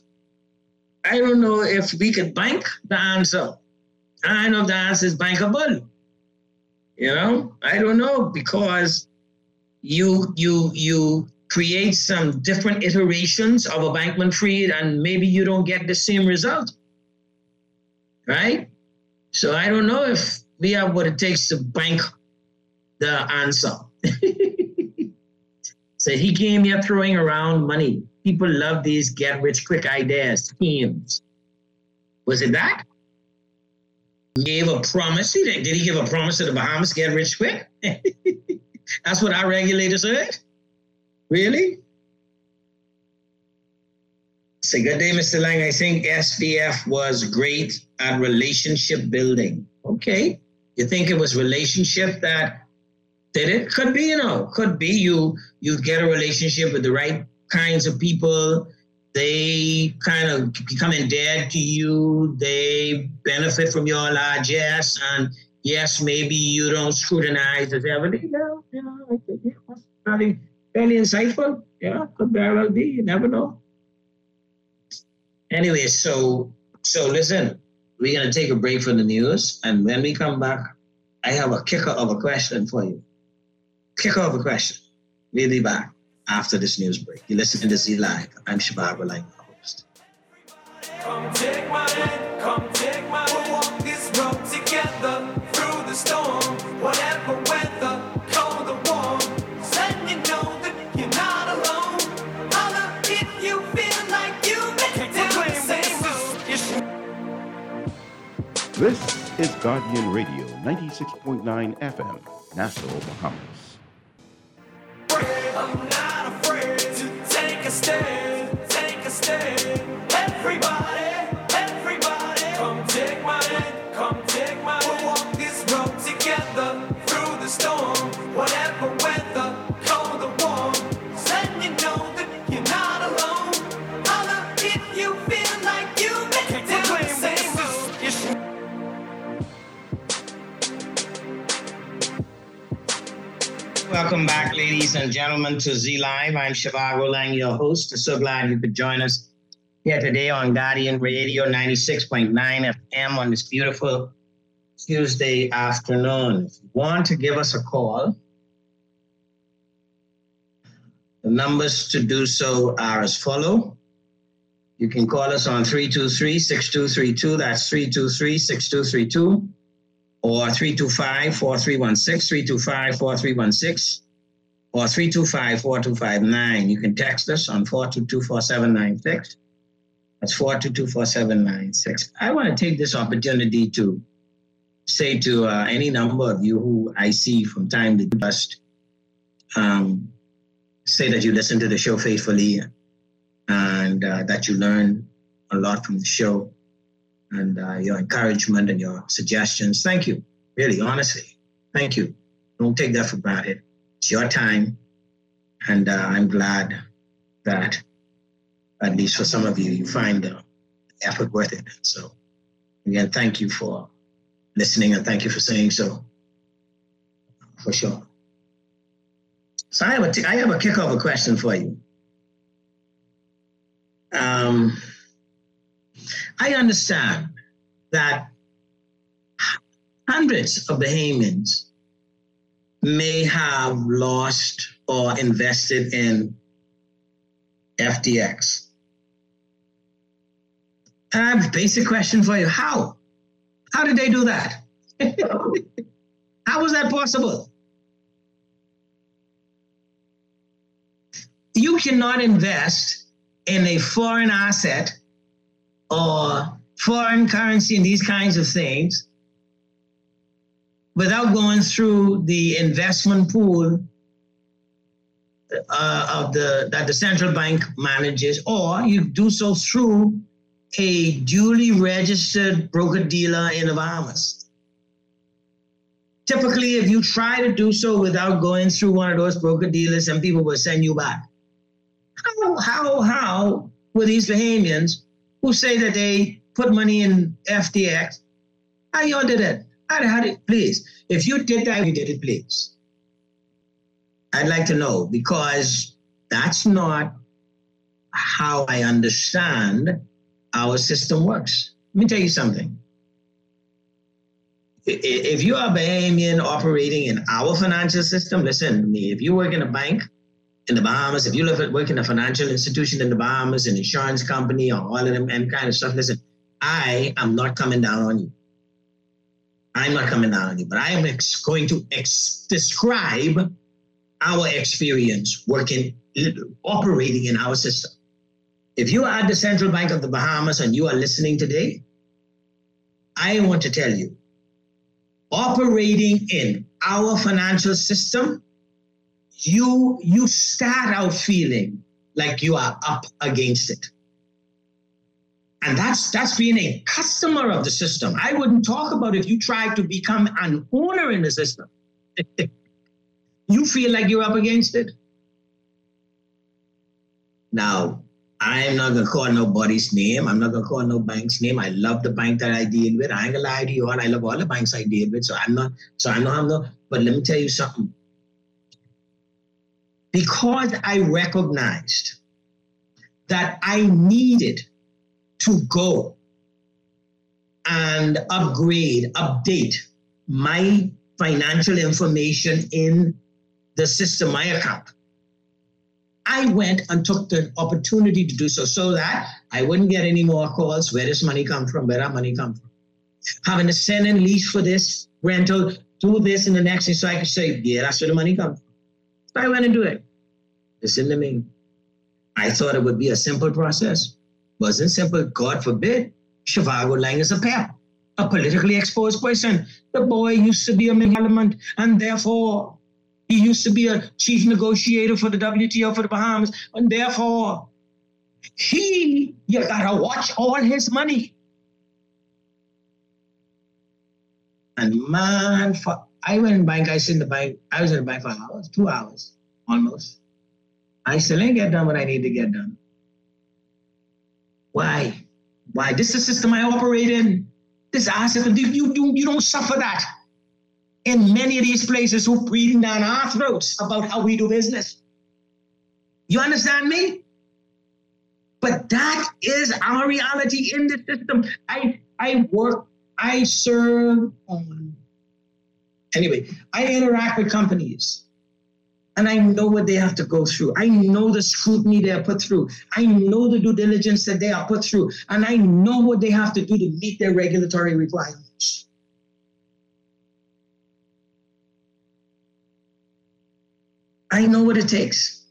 we could bank the answer. I know if the answer is bankable. You know, I don't know, because you create some different iterations of a Bankman-Fried and maybe you don't get the same result, right? So I don't know if we have what it takes to bank the answer. So he came here throwing around money. People love these get-rich-quick ideas, schemes. Was it that? Gave a promise. Did he give a promise to the Bahamas, get rich quick? That's what our regulators heard? Really? Say good day, Mr. Lang. I think SVF was great at relationship building. Okay. You think it was relationship that did it? Could be, could be you get a relationship with the right kinds of people. They kind of become endeared to you. They benefit from your largesse. And yes, maybe you don't scrutinize as everything. Fairly insightful. Yeah, could very well be. You never know. Anyway, so listen, we're going to take a break from the news. And when we come back, I have a kicker of a question for you. Kicker of a question. We'll be back after this news break. You're listening to Z Live. I'm Shivago Lang, the host. Come take my hand, come take my hand. We'll walk this road together through the storm. Whatever weather, cold or warm. Let you know that you're not alone. Holler if you feel like you make it down the same road. This is Guardian Radio, 96.9 FM, Nassau, Bahamas. I'm not afraid to take a stand, take a stand. Everybody, come take my hand, come take my hand. We'll walk this road together through the storm. Whatever weather, cold or warm. Let you know that you're not alone. Holler if you feel like you make it down the same road. Welcome back, ladies and gentlemen, to Z Live. I'm Shivago Lang, your host. I'm so glad you could join us here today on Guardian Radio 96.9 FM on this beautiful Tuesday afternoon. If you want to give us a call, the numbers to do so are as follow. You can call us on 323-6232. That's 323-6232. Or 325-4316, 325-4316, or 325-4259. You can text us on 422-4796. That's 422-4796. I want to take this opportunity to say to any number of you who I see from time to just say that you listen to the show faithfully and that you learn a lot from the show. And your encouragement and your suggestions. Thank you. Really, honestly. Thank you. Don't take that for granted. It's your time. And I'm glad that, at least for some of you, you find the effort worth it. So, again, thank you for listening and thank you for saying so. For sure. So I have a kick off a question for you. I understand that hundreds of Bahamians may have lost or invested in FTX. And I have a basic question for you. How? How did they do that? How was that possible? You cannot invest in a foreign asset or foreign currency and these kinds of things without going through the investment pool that the central bank manages, or you do so through a duly registered broker-dealer in the Bahamas. Typically, if you try to do so without going through one of those broker-dealers, some people will send you back. How were these Bahamians who say that they put money in FTX, how y'all did it? How did please? If you did that, you did it, please. I'd like to know, because That's not how I understand our system works. Let me tell you something. If you are a Bahamian operating in our financial system, listen to me. If you work in a bank in the Bahamas, if you work in a financial institution in the Bahamas, an insurance company, or all of them and kind of stuff, listen, I am not coming down on you. I'm not coming down on you, but I am going to describe our experience operating in our system. If you are at the Central Bank of the Bahamas and you are listening today, I want to tell you, operating in our financial system, you start out feeling like you are up against it. And that's being a customer of the system. I wouldn't talk about if you try to become an owner in the system. You feel like you're up against it. Now, I'm not going to call nobody's name. I'm not going to call no bank's name. I love the bank that I deal with. I ain't going to lie to you all. I love all the banks I deal with. So I'm not, but let me tell you something. Because I recognized that I needed to go and update my financial information in the system, my account, I went and took the opportunity to do so that I wouldn't get any more calls. Where does money come from? Where does money come from? Having to send in lease for this rental, do this and the next thing, so I could say, yeah, that's where the money comes from. So I went and do it. Listen to me. I thought it would be a simple process. Wasn't simple. God forbid. Zhivago Lang is a pep, a politically exposed person. The boy used to be a parliament, and therefore he used to be a chief negotiator for the WTO for the Bahamas, and therefore you gotta watch all his money. And man, I went in the bank, I was in the bank for hours, 2 hours, almost. I still ain't get done what I need to get done. Why? This is the system I operate in. This asset, you don't suffer that. In many of these places who breathing down our throats about how we do business. You understand me? But that is our reality in the system. I serve on. Anyway, I interact with companies. And I know what they have to go through. I know the scrutiny they are put through. I know the due diligence that they are put through. And I know what they have to do to meet their regulatory requirements. I know what it takes.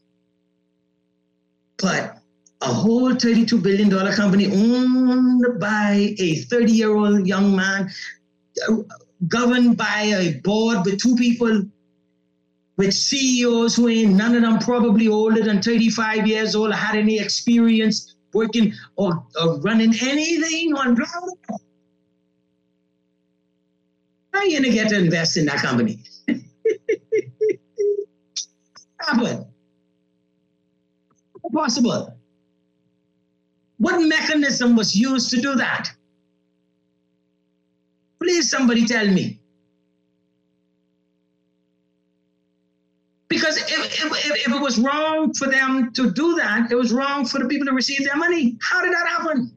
But a whole $32 billion company owned by a 30-year-old young man, governed by a board with two people, with CEOs who ain't none of them probably older than 35 years old, or had any experience working or running anything on blah, blah, blah. How are you going to get to invest in that company? Happen. Possible. What mechanism was used to do that? Please, somebody tell me. Because if it was wrong for them to do that, it was wrong for the people to receive their money. How did that happen?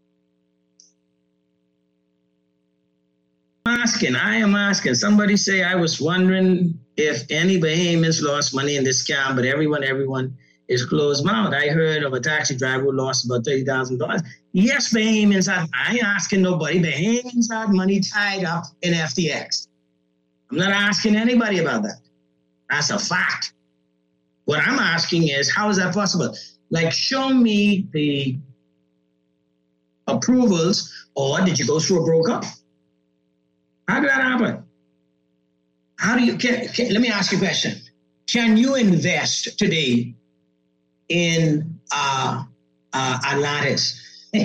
I am asking. Somebody say, I was wondering if any Bahamians lost money in this scam, but everyone is closed mouth. I heard of a taxi driver who lost about $30,000. Yes, Bahamians had, I ain't asking nobody, Bahamians had money tied up in FTX. I'm not asking anybody about that. That's a fact. What I'm asking is, how is that possible? Like, show me the approvals, or did you go through a broker? How did that happen? How do you, let me ask you a question. Can you invest today in Atlantis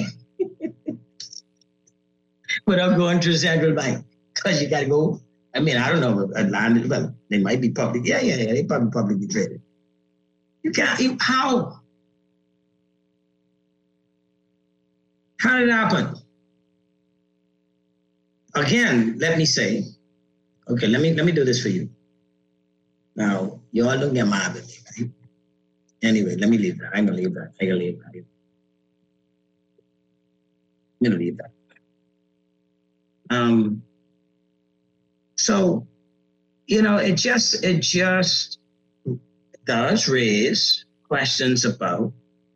without going to the central bank? Because you got to go. I mean, I don't know, Atlantis, well, they might be public. Yeah, they probably publicly traded. You can't, how? How did it happen? Again, let me say, okay, let me do this for you. Now, you all don't get mad with me, right? Anyway, let me leave that. I'm going to leave that. I'm going to leave that. So, it just does raise questions about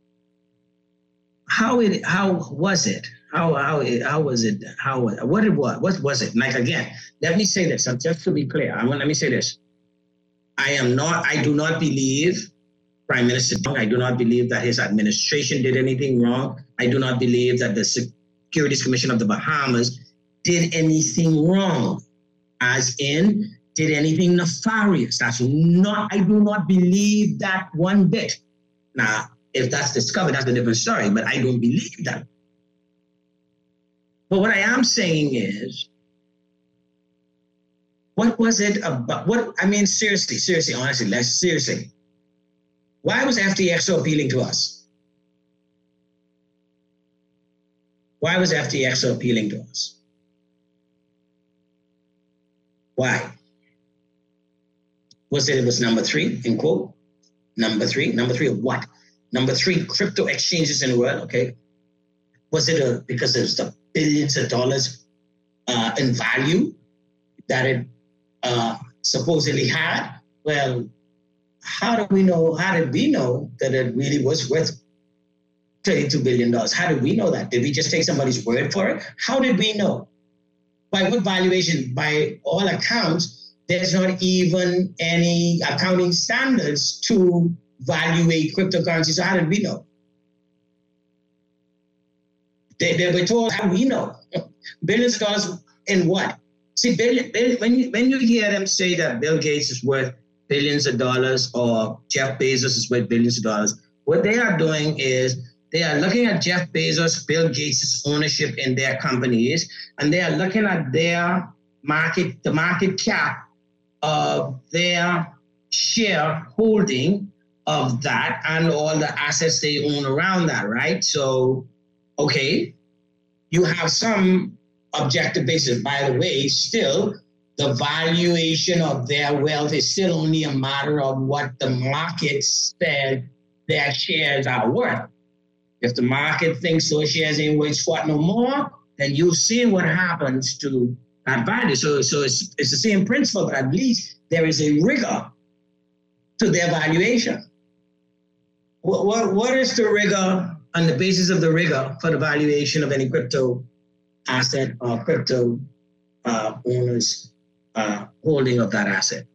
what was it? What was it? Like, again, let me say this, just to be clear. Let me say this. I do not believe Prime Minister Dong. I do not believe that his administration did anything wrong. I do not believe that the Securities Commission of the Bahamas did anything wrong, as in did anything nefarious. I do not believe that one bit. Now, if that's discovered, that's a different story, but I don't believe that. But what I am saying is, what was it about? Seriously, honestly, why was FTX so appealing to us? Why was FTX so appealing to us? Why? It was number 3, in quote? Number three of what? Number 3, crypto exchanges in the world, okay? Was it because there's the billions of dollars in value that it supposedly had? Well, how did we know that it really was worth $32 billion? How did we know that? Did we just take somebody's word for it? How did we know? By what valuation? By all accounts, there's not even any accounting standards to evaluate cryptocurrency. So how did we know? They were told, how do we know? Billions of dollars in what? See, when you hear them say that Bill Gates is worth billions of dollars or Jeff Bezos is worth billions of dollars, what they are doing is they are looking at Jeff Bezos, Bill Gates' ownership in their companies, and they are looking at the market cap of their shareholding of that and all the assets they own around that, right? So, okay, you have some objective basis. By the way, still, the valuation of their wealth is still only a matter of what the market said their shares are worth. If the market thinks those shares ain't worth squat no more, then you'll see what happens to that value. So it's the same principle, but at least there is a rigor to their valuation. What is the rigor on the basis of the rigor for the valuation of any crypto asset or crypto owners holding of that asset?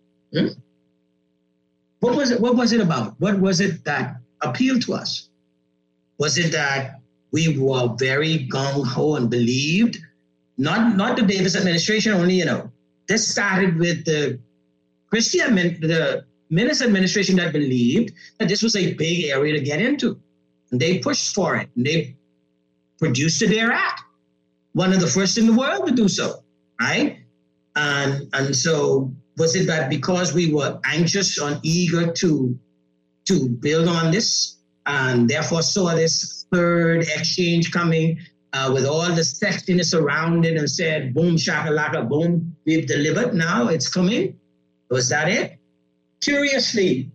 What was it about? What was it that appealed to us? Was it that we were very gung-ho and believed, not the Davis administration only, this started with the Minnis administration that believed that this was a big area to get into. And they pushed for it, and they produced the DARE Act, one of the first in the world to do so, right? And so was it that because we were anxious and eager to build on this, and therefore saw this third exchange coming with all the sexiness around it and said, boom, shakalaka, boom, we've delivered, now it's coming? Was that it? Curiously,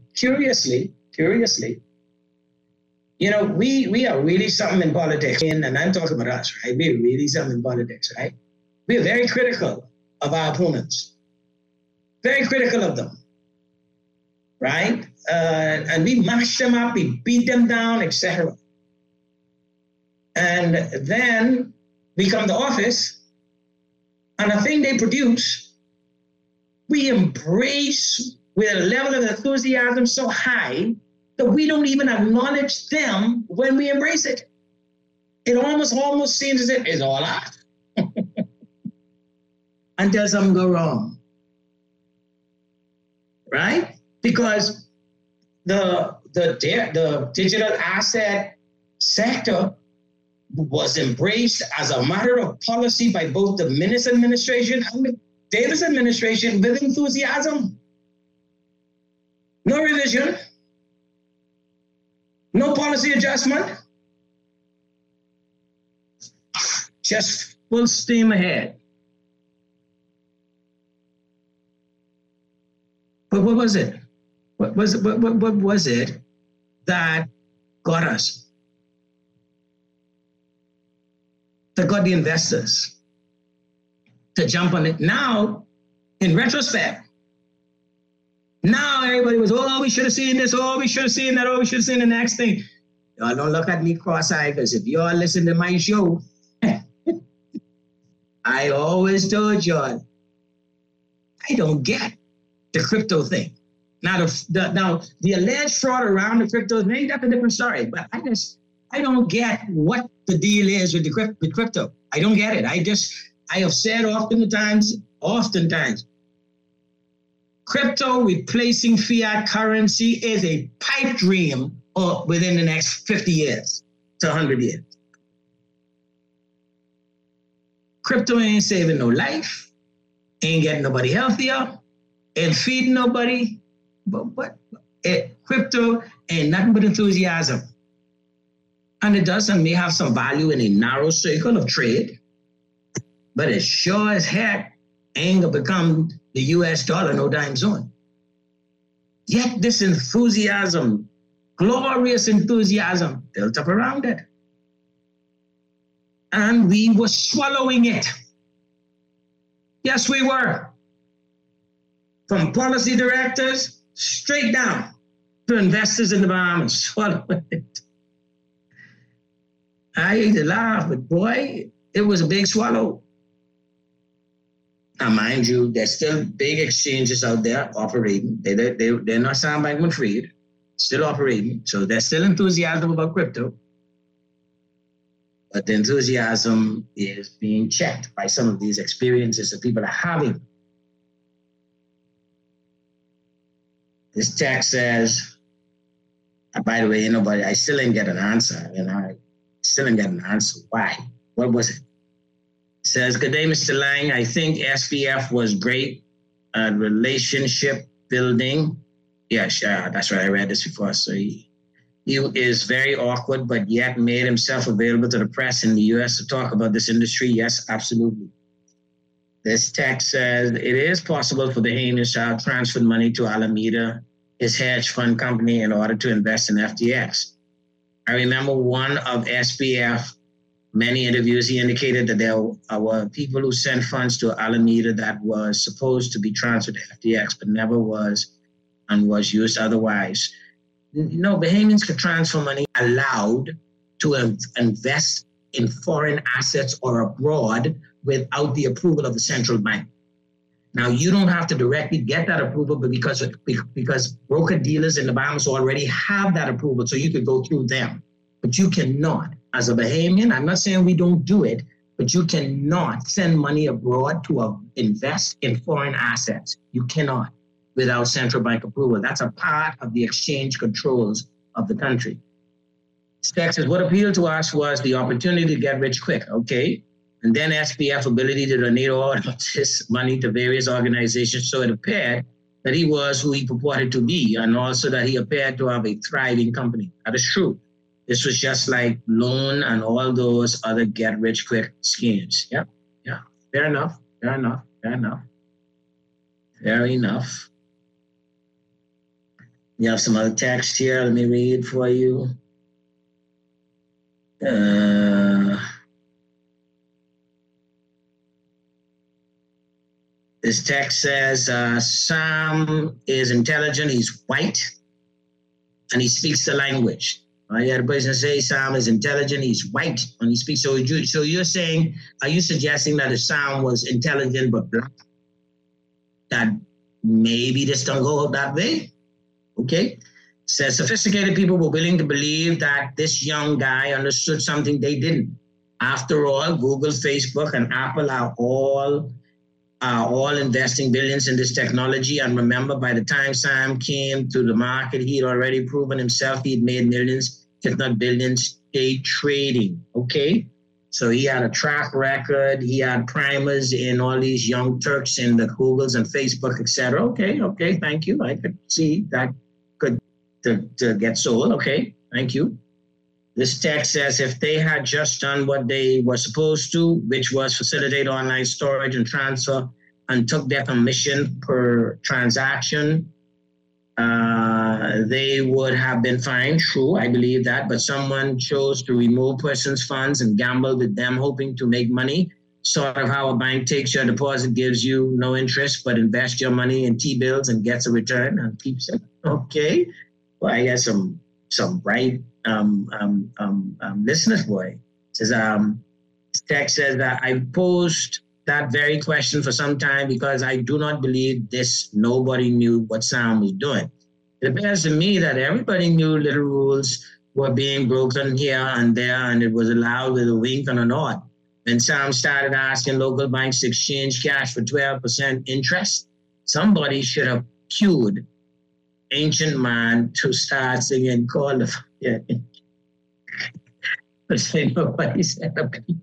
we are really something in politics, and I'm talking about us, right? We're really something in politics, right? We are very critical of our opponents, very critical of them, right? And we mash them up, we beat them down, etc. And then we come to office, and the thing they produce, we embrace with a level of enthusiasm so high that we don't even acknowledge them when we embrace it. It almost seems as if it's all us. Until something go wrong, right? Because the digital asset sector was embraced as a matter of policy by both the Minnis administration and the Davis administration with enthusiasm. No revision, no policy adjustment, just full steam ahead. But what was it? What was it that got us, that got the investors to jump on it. Now, in retrospect, now everybody was, oh, we should have seen this, oh, we should have seen that, oh, we should have seen the next thing. Y'all don't look at me cross-eyed, because if y'all listen to my show, I always told y'all, I don't get the crypto thing. Now, the alleged fraud around the crypto thing, that's a different story. But I don't get what the deal is with the crypto. I don't get it. I have said oftentimes, crypto replacing fiat currency is a pipe dream within the next 50 years to 100 years. Crypto ain't saving no life, ain't getting nobody healthier, ain't feeding nobody. But crypto ain't nothing but enthusiasm. And it does and may have some value in a narrow circle of trade, but it sure as heck ain't gonna become the US dollar no time soon. Yet this enthusiasm, glorious enthusiasm, built up around it. And we were swallowing it. Yes, we were. From policy directors straight down to investors in the Bahamas, swallowing it. I hate to laugh, but boy, it was a big swallow. Now, mind you, there's still big exchanges out there operating. They're not Sam Bankman-Fried, still operating. So there's still enthusiasm about crypto. But the enthusiasm is being checked by some of these experiences that people are having. This text says, by the way, but I still didn't get an answer. I still didn't get an answer. Why? What was it? It says, good day, Mr. Lang. I think SPF was great at relationship building. Yeah, sure. That's right. I read this before. So he is very awkward, but yet made himself available to the press in the U.S. to talk about this industry. Yes, absolutely. This text says, it is possible for the Haynes child transferred money to Alameda, his hedge fund company, in order to invest in FTX. I remember one of SPF, many interviews, he indicated that there were people who sent funds to Alameda that was supposed to be transferred to FTX, but never was and was used otherwise. Bahamians could transfer money allowed to invest in foreign assets or abroad without the approval of the central bank. Now, you don't have to directly get that approval, but because broker-dealers in the Bahamas already have that approval, so you could go through them. But you cannot, as a Bahamian, I'm not saying we don't do it, but you cannot send money abroad to invest in foreign assets. You cannot without central bank approval. That's a part of the exchange controls of the country. Text says, what appealed to us was the opportunity to get rich quick, okay? And then SPF ability to donate all of his money to various organizations. So it appeared that he was who he purported to be, and also that he appeared to have a thriving company. That is true. This was just like loan and all those other get rich quick schemes. Yeah. Fair enough. You have some other text here. Let me read for you. This text says, Sam is intelligent, he's white, and he speaks the language. You had a person say Sam is intelligent, he's white, and he speaks. So you're saying, are you suggesting that if Sam was intelligent but black, that maybe this don't go that way? Okay. Says sophisticated people were willing to believe that this young guy understood something they didn't. After all, Google, Facebook, and Apple are all investing billions in this technology. And remember, by the time Sam came to the market, he'd already proven himself. He'd made millions, if not billions, day trading. Okay. So he had a track record. He had primers in all these young Turks in the Googles and Facebook, etc. Okay. Thank you. I could see that could to get sold. Okay. Thank you. This text says if they had just done what they were supposed to, which was facilitate online storage and transfer, and took their commission per transaction, they would have been fined. True, I believe that. But someone chose to remove person's funds and gamble with them, hoping to make money. Sort of how a bank takes your deposit, gives you no interest, but invest your money in T-bills and gets a return and keeps it. Okay. Well, I got some bright listeners, boy. Says, text says that I posed that very question for some time because I do not believe nobody knew what Sam was doing. It appears to me that everybody knew little rules were being broken here and there, and it was allowed with a wink and a nod. When Sam started asking local banks to exchange cash for 12% interest, somebody should have cued Ancient Man to start singing Call the Fire. But say nobody said a peep.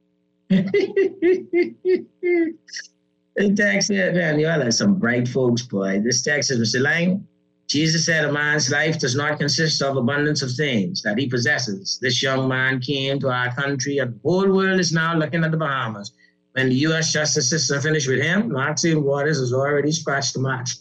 The text said, man, y'all are some bright folks, boy. This text says, Mr. Lang, Jesus said a man's life does not consist of abundance of things that he possesses. This young man came to our country, and the whole world is now looking at the Bahamas. When the U.S. justice system finished with him, Maxine Waters has already scratched the match.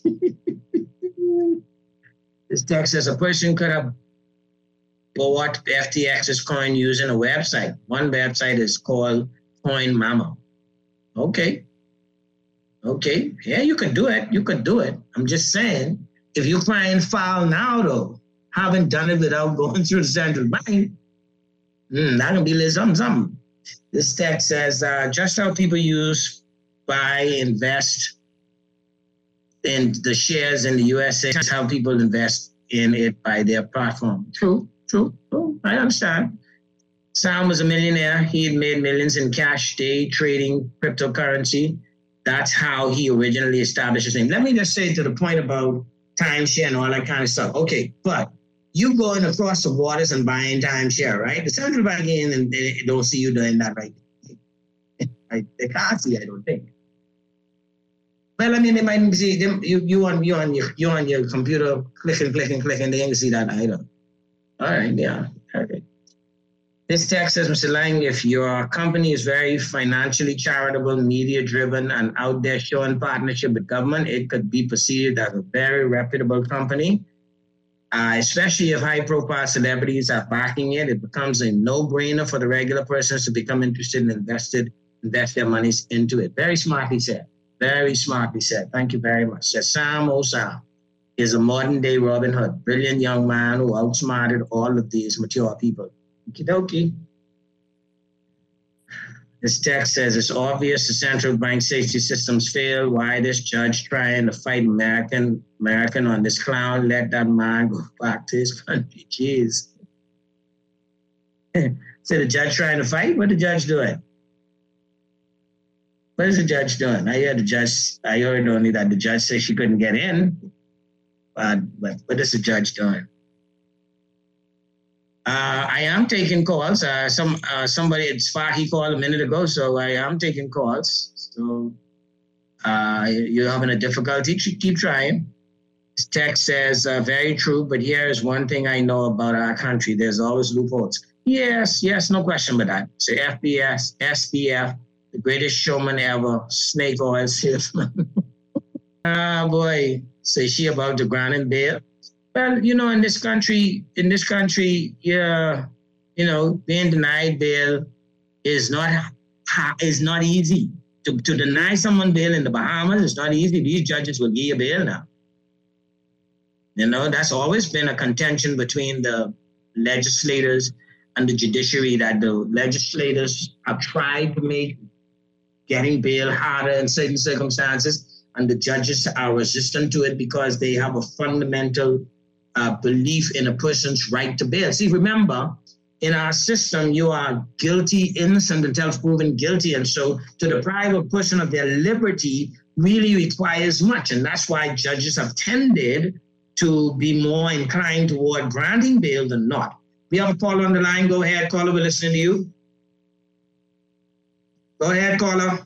This text says a person could have bought FTX's coin using a website. One website is called Coin Mama. Okay. Yeah, you can do it. I'm just saying, if you find foul now, though, haven't done it without going through the central bank, that can be a little something. This text says, just how people invest in the shares in the USA, is how people invest in it by their platform. True. I understand. Sam was a millionaire. He had made millions in cash, day trading, cryptocurrency. That's how he originally established his name. Let me just say to the point about timeshare and all that kind of stuff. Okay, but you going across the waters and buying timeshare, right? The central bank in and they don't see you doing that, right? They can't see, I don't think. Well, I mean, they might see you on your computer clicking. They ain't see that either. All right, yeah. Okay. This text says, Mr. Lang, if your company is very financially charitable, media-driven, and out there showing partnership with government, it could be perceived as a very reputable company. Especially if high-profile celebrities are backing it, it becomes a no-brainer for the regular persons to become interested and invest their monies into it. Very smartly said. Thank you very much. Says Sam Osam is a modern-day Robin Hood, brilliant young man who outsmarted all of these mature people. Okie dokie. This text says, it's obvious the central bank safety systems fail. Why this judge trying to fight American on this clown? Let that man go back to his country. Jeez. So the judge trying to fight? What the judge doing? What is the judge doing? I heard only that the judge said she couldn't get in. But what is the judge doing? I am taking calls. Somebody at Sparky called a minute ago, so I am taking calls. So you're having a difficulty, keep trying. This text says, very true, but here is one thing I know about our country. There's always loopholes. Yes, no question about that. So FBS, SBF, the greatest showman ever, snake oil salesman. Boy, say she about to grant and bail. Well, in this country, yeah, being denied bail is not easy. To deny someone bail in the Bahamas is not easy. These judges will give you bail now. That's always been a contention between the legislators and the judiciary, that the legislators have tried to make getting bail harder in certain circumstances, and the judges are resistant to it because they have a fundamental belief in a person's right to bail. See, remember, in our system, you are guilty, innocent until proven guilty. And so to deprive a person of their liberty really requires much. And that's why judges have tended to be more inclined toward granting bail than not. We have a caller on the line. Go ahead, caller. We're listening to you. Go ahead, caller.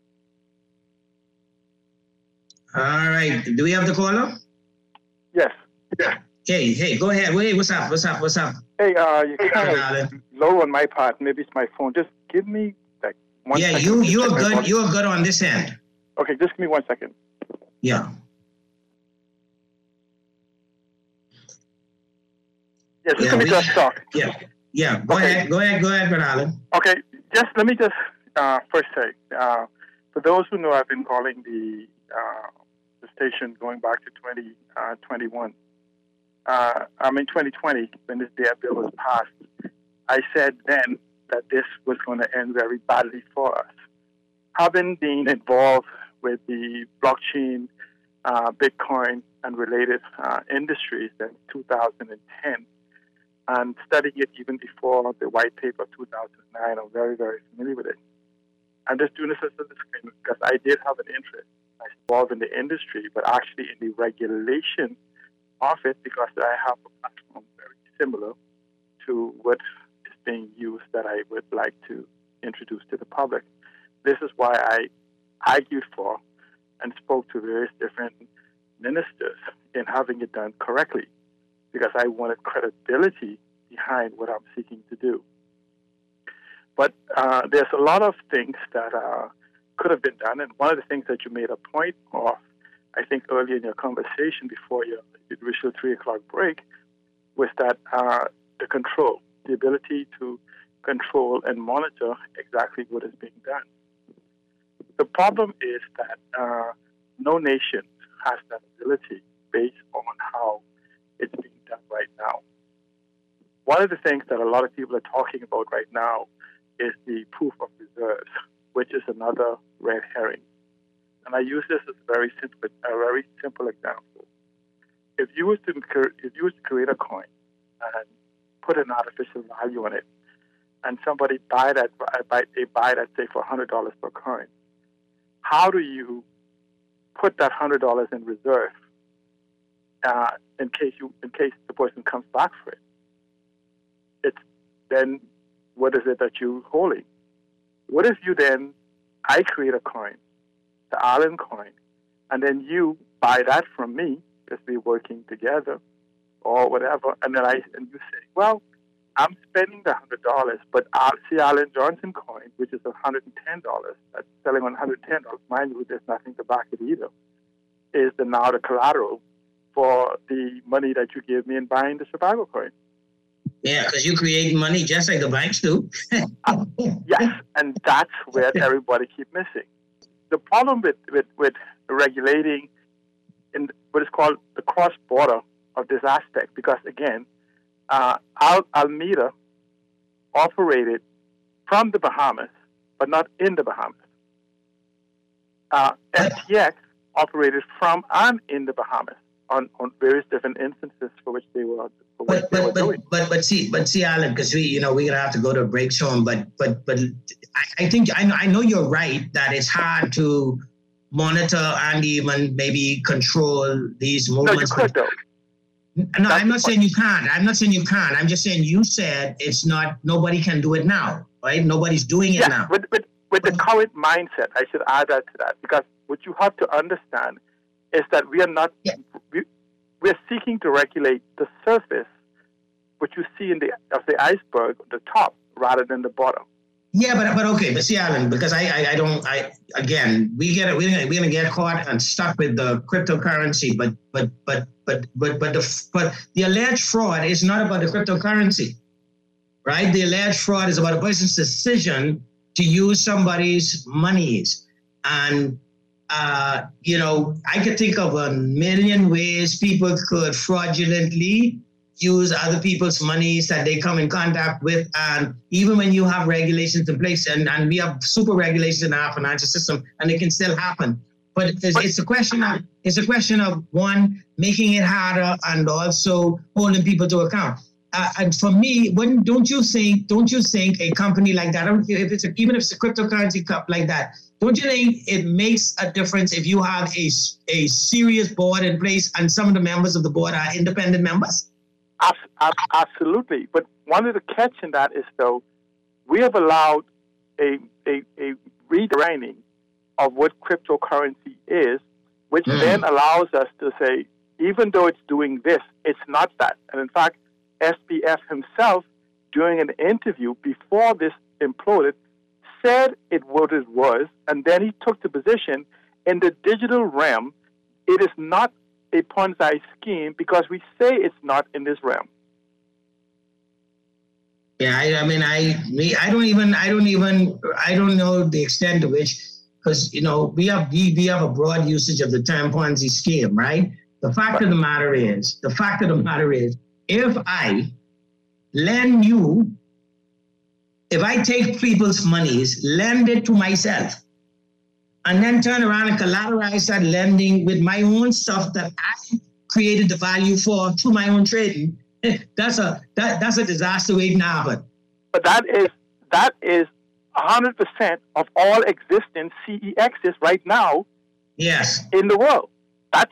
All right. Do we have the caller? Yes. Yeah. Hey, go ahead. Wait, what's up? Hey, you're kind of low on my part. Maybe it's my phone. Just give me like 1 second. Yeah, you're good. You're good on this end. Okay, just give me 1 second. Yeah. Yes, let me just talk. Yeah. Go ahead, Brother Allen. Okay, let me first say, for those who know, I've been calling the station going back to 2021. I mean 2020, when this DARE bill was passed. I said then that this was going to end very badly for us. Having been involved with the blockchain, Bitcoin, and related industries in 2010, and studying it even before the white paper 2009, I'm very, very familiar with it. I'm just doing this as a disclaimer because I did have an interest. I was involved in the industry, but actually in the regulation of it, because I have a platform very similar to what is being used that I would like to introduce to the public. This is why I argued for and spoke to various different ministers in having it done correctly, because I wanted credibility behind what I'm seeking to do. But there's a lot of things that could have been done, and one of the things that you made a point of, I think earlier in your conversation before your initial 3 o'clock break, was that the control, the ability to control and monitor exactly what is being done. The problem is that no nation has that ability based on how it's being done right now. One of the things that a lot of people are talking about right now is the proof of reserves, which is another red herring. And I use this as a very simple example. If you was to create a coin and put an artificial value on it, and somebody buy that say for $100 per coin, how do you put that $100 in reserve in case the person comes back for it? It's then, what is it that you're holding? What if I create a coin, the Allen coin, and then you buy that from me, because we're working together, or whatever, and you say, well, I'm spending the $100, but see Allen Johnson coin, which is $110, that's selling on $110. Mind you, there's nothing to back it either. Is now the collateral for the money that you gave me in buying the Chicago coin. Yeah, because you create money just like the banks do. Yes, and that's where everybody keep missing. The problem with regulating in what is called the cross-border of this aspect, because again, Alameda operated from the Bahamas, but not in the Bahamas. FTX operated from and in the Bahamas on various different instances for which they were. But see, Alan, because we're gonna have to go to a break soon. But I think I know you're right that it's hard to monitor and even maybe control these movements. No, you could though. No, I'm not saying you can't. I'm just saying you said it's not. Nobody can do it now, right? Nobody's doing it now. With the current mindset, I should add that to that, because what you have to understand is that we are not. Yeah. We're seeking to regulate the surface, what you see of the iceberg, the top, rather than the bottom. Yeah, but see, Alan, because we're gonna get caught and stuck with the cryptocurrency, but the alleged fraud is not about the cryptocurrency, right? The alleged fraud is about a person's decision to use somebody's monies, and I could think of a million ways people could fraudulently use other people's monies that they come in contact with. And even when you have regulations in place, and we have super regulations in our financial system, and it can still happen. But it's a question of one, making it harder, and also holding people to account. And for me, don't you think a company like that, even if it's a cryptocurrency cup like that, don't you think it makes a difference if you have a serious board in place and some of the members of the board are independent members? Absolutely. But one of the catch in that is, though, we have allowed a redefining of what cryptocurrency is, which then allows us to say, even though it's doing this, it's not that. And in fact, SBF himself, during an interview before this imploded, said what it was, and then he took the position in the digital realm. It is not a Ponzi scheme because we say it's not in this realm. Yeah, I don't know the extent to which, because we have a broad usage of the term Ponzi scheme, right? The fact of the matter is, if I lend you, if I take people's monies, lend it to myself, and then turn around and collateralize that lending with my own stuff that I created the value for through my own trading, that's a disaster waiting to happen. But that is 100% of all existing CEXs right now. Yes. In the world. That's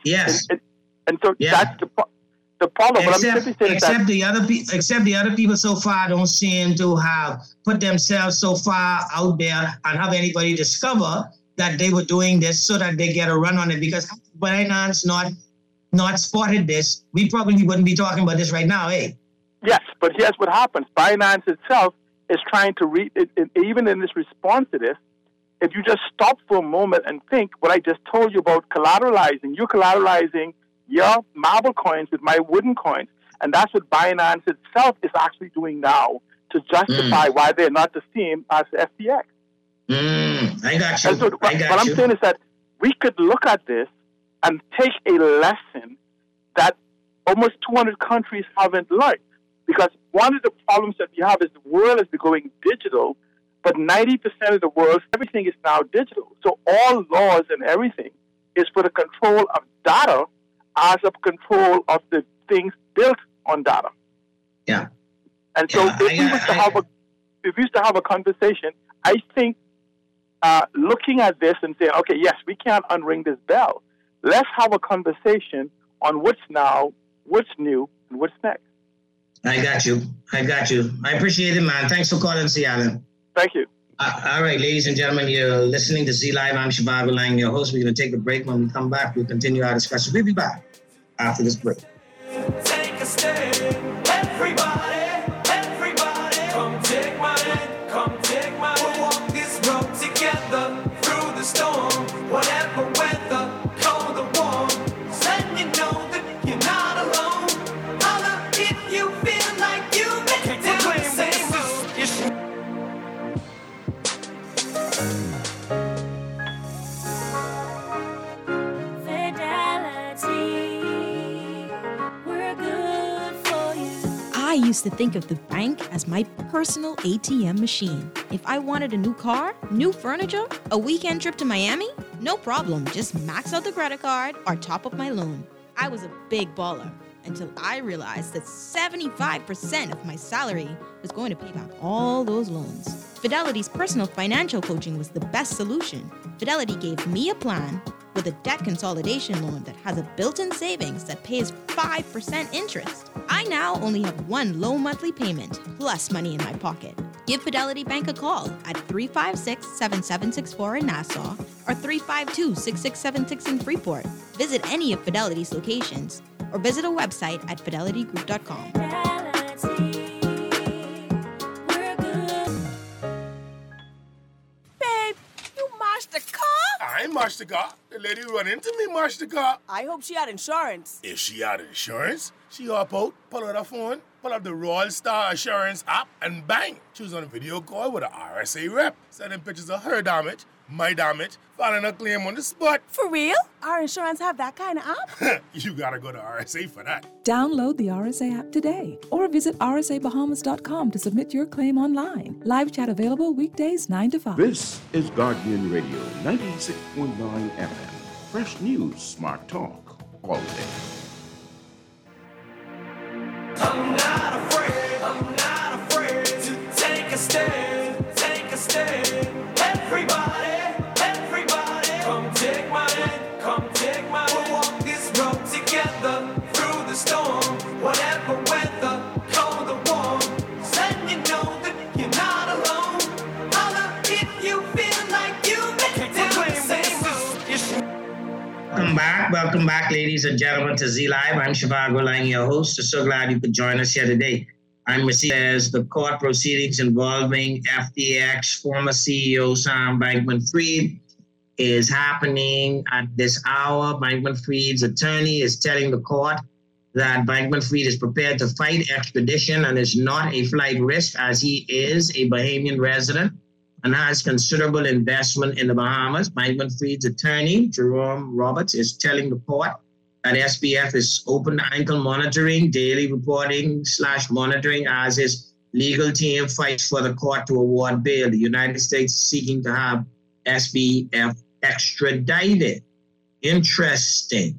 the problem. Except the other people so far don't seem to have put themselves so far out there and have anybody discover that they were doing this so that they get a run on it. Because if Binance not spotted this, we probably wouldn't be talking about this right now, eh? Yes, but here's what happens. Binance itself is trying to even in this response to this, if you just stop for a moment and think what I just told you about collateralizing, you're collateralizing your marble coins with my wooden coins. And that's what Binance itself is actually doing now to justify why they're not the same as FTX. I got you. So what I'm saying is that we could look at this and take a lesson that almost 200 countries haven't learned. Because one of the problems that we have is the world is going digital, but 90% of the world, everything is now digital. So all laws and everything is for the control of data as a control of the things built on data. Yeah. And so if we used to have a conversation, I think looking at this and saying, okay, yes, we can't unring this bell. Let's have a conversation on what's now, what's new, and what's next. I got you. I appreciate it, man. Thanks for calling, C. Allen. Thank you. All right, ladies and gentlemen, you're listening to Z Live. I'm Shivago Lang, your host. We're going to take a break. When we come back, we'll continue our discussion. We'll be back after this break. Take a stand, everybody, come take my hand, We'll walk this road together through the storm, whatever weather, cold or warm. Letting you know that you're not alone. Holla if you feel like you make it down the same road. I used to think of the bank as my personal ATM machine. If I wanted a new car, new furniture, a weekend trip to Miami, no problem, just max out the credit card or top up my loan. I was a big baller until I realized that 75% of my salary was going to pay back all those loans. Fidelity's personal financial coaching was the best solution. Fidelity gave me a plan with a debt consolidation loan that has a built-in savings that pays 5% interest. I now only have one low monthly payment plus money in my pocket. Give Fidelity Bank a call at 356-7764 in Nassau or 352-6676 in Freeport. Visit any of Fidelity's locations or visit a website at fidelitygroup.com. Babe, you mashed the car? I mashed the car. The lady run into me, mashed the car. I hope she had insurance. If she had insurance, she hop out, pull out her phone, pull up the Royal Star Assurance app, and bang, she was on a video call with an RSA rep, sending pictures of her damage, my damage, filing a claim on the spot. For real? Our insurance have that kind of app? You gotta go to RSA for that. Download the RSA app today or visit rsabahamas.com to submit your claim online. Live chat available weekdays 9 to 5. This is Guardian Radio 96.9 FM. Fresh news, smart talk, all day. I'm not afraid to take a stand, Everybody, come take my hand, We'll walk this road together through the storm, whatever weather, cold or warm. Letting you know that you're not alone. Holla if you feel like you make it down the same road. Welcome back, ladies and gentlemen, to Z Live. I'm Shivago Lang, your host. So glad you could join us here today. I'm received as the court proceedings involving FTX former CEO Sam Bankman-Fried is happening at this hour. Bankman-Fried's attorney is telling the court that Bankman-Fried is prepared to fight extradition and is not a flight risk, as he is a Bahamian resident and has considerable investment in the Bahamas. Bankman-Fried's attorney, Jerome Roberts, is telling the court that SBF is open to ankle monitoring, daily reporting / monitoring as his legal team fights for the court to award bail. The United States is seeking to have SBF extradited. Interesting.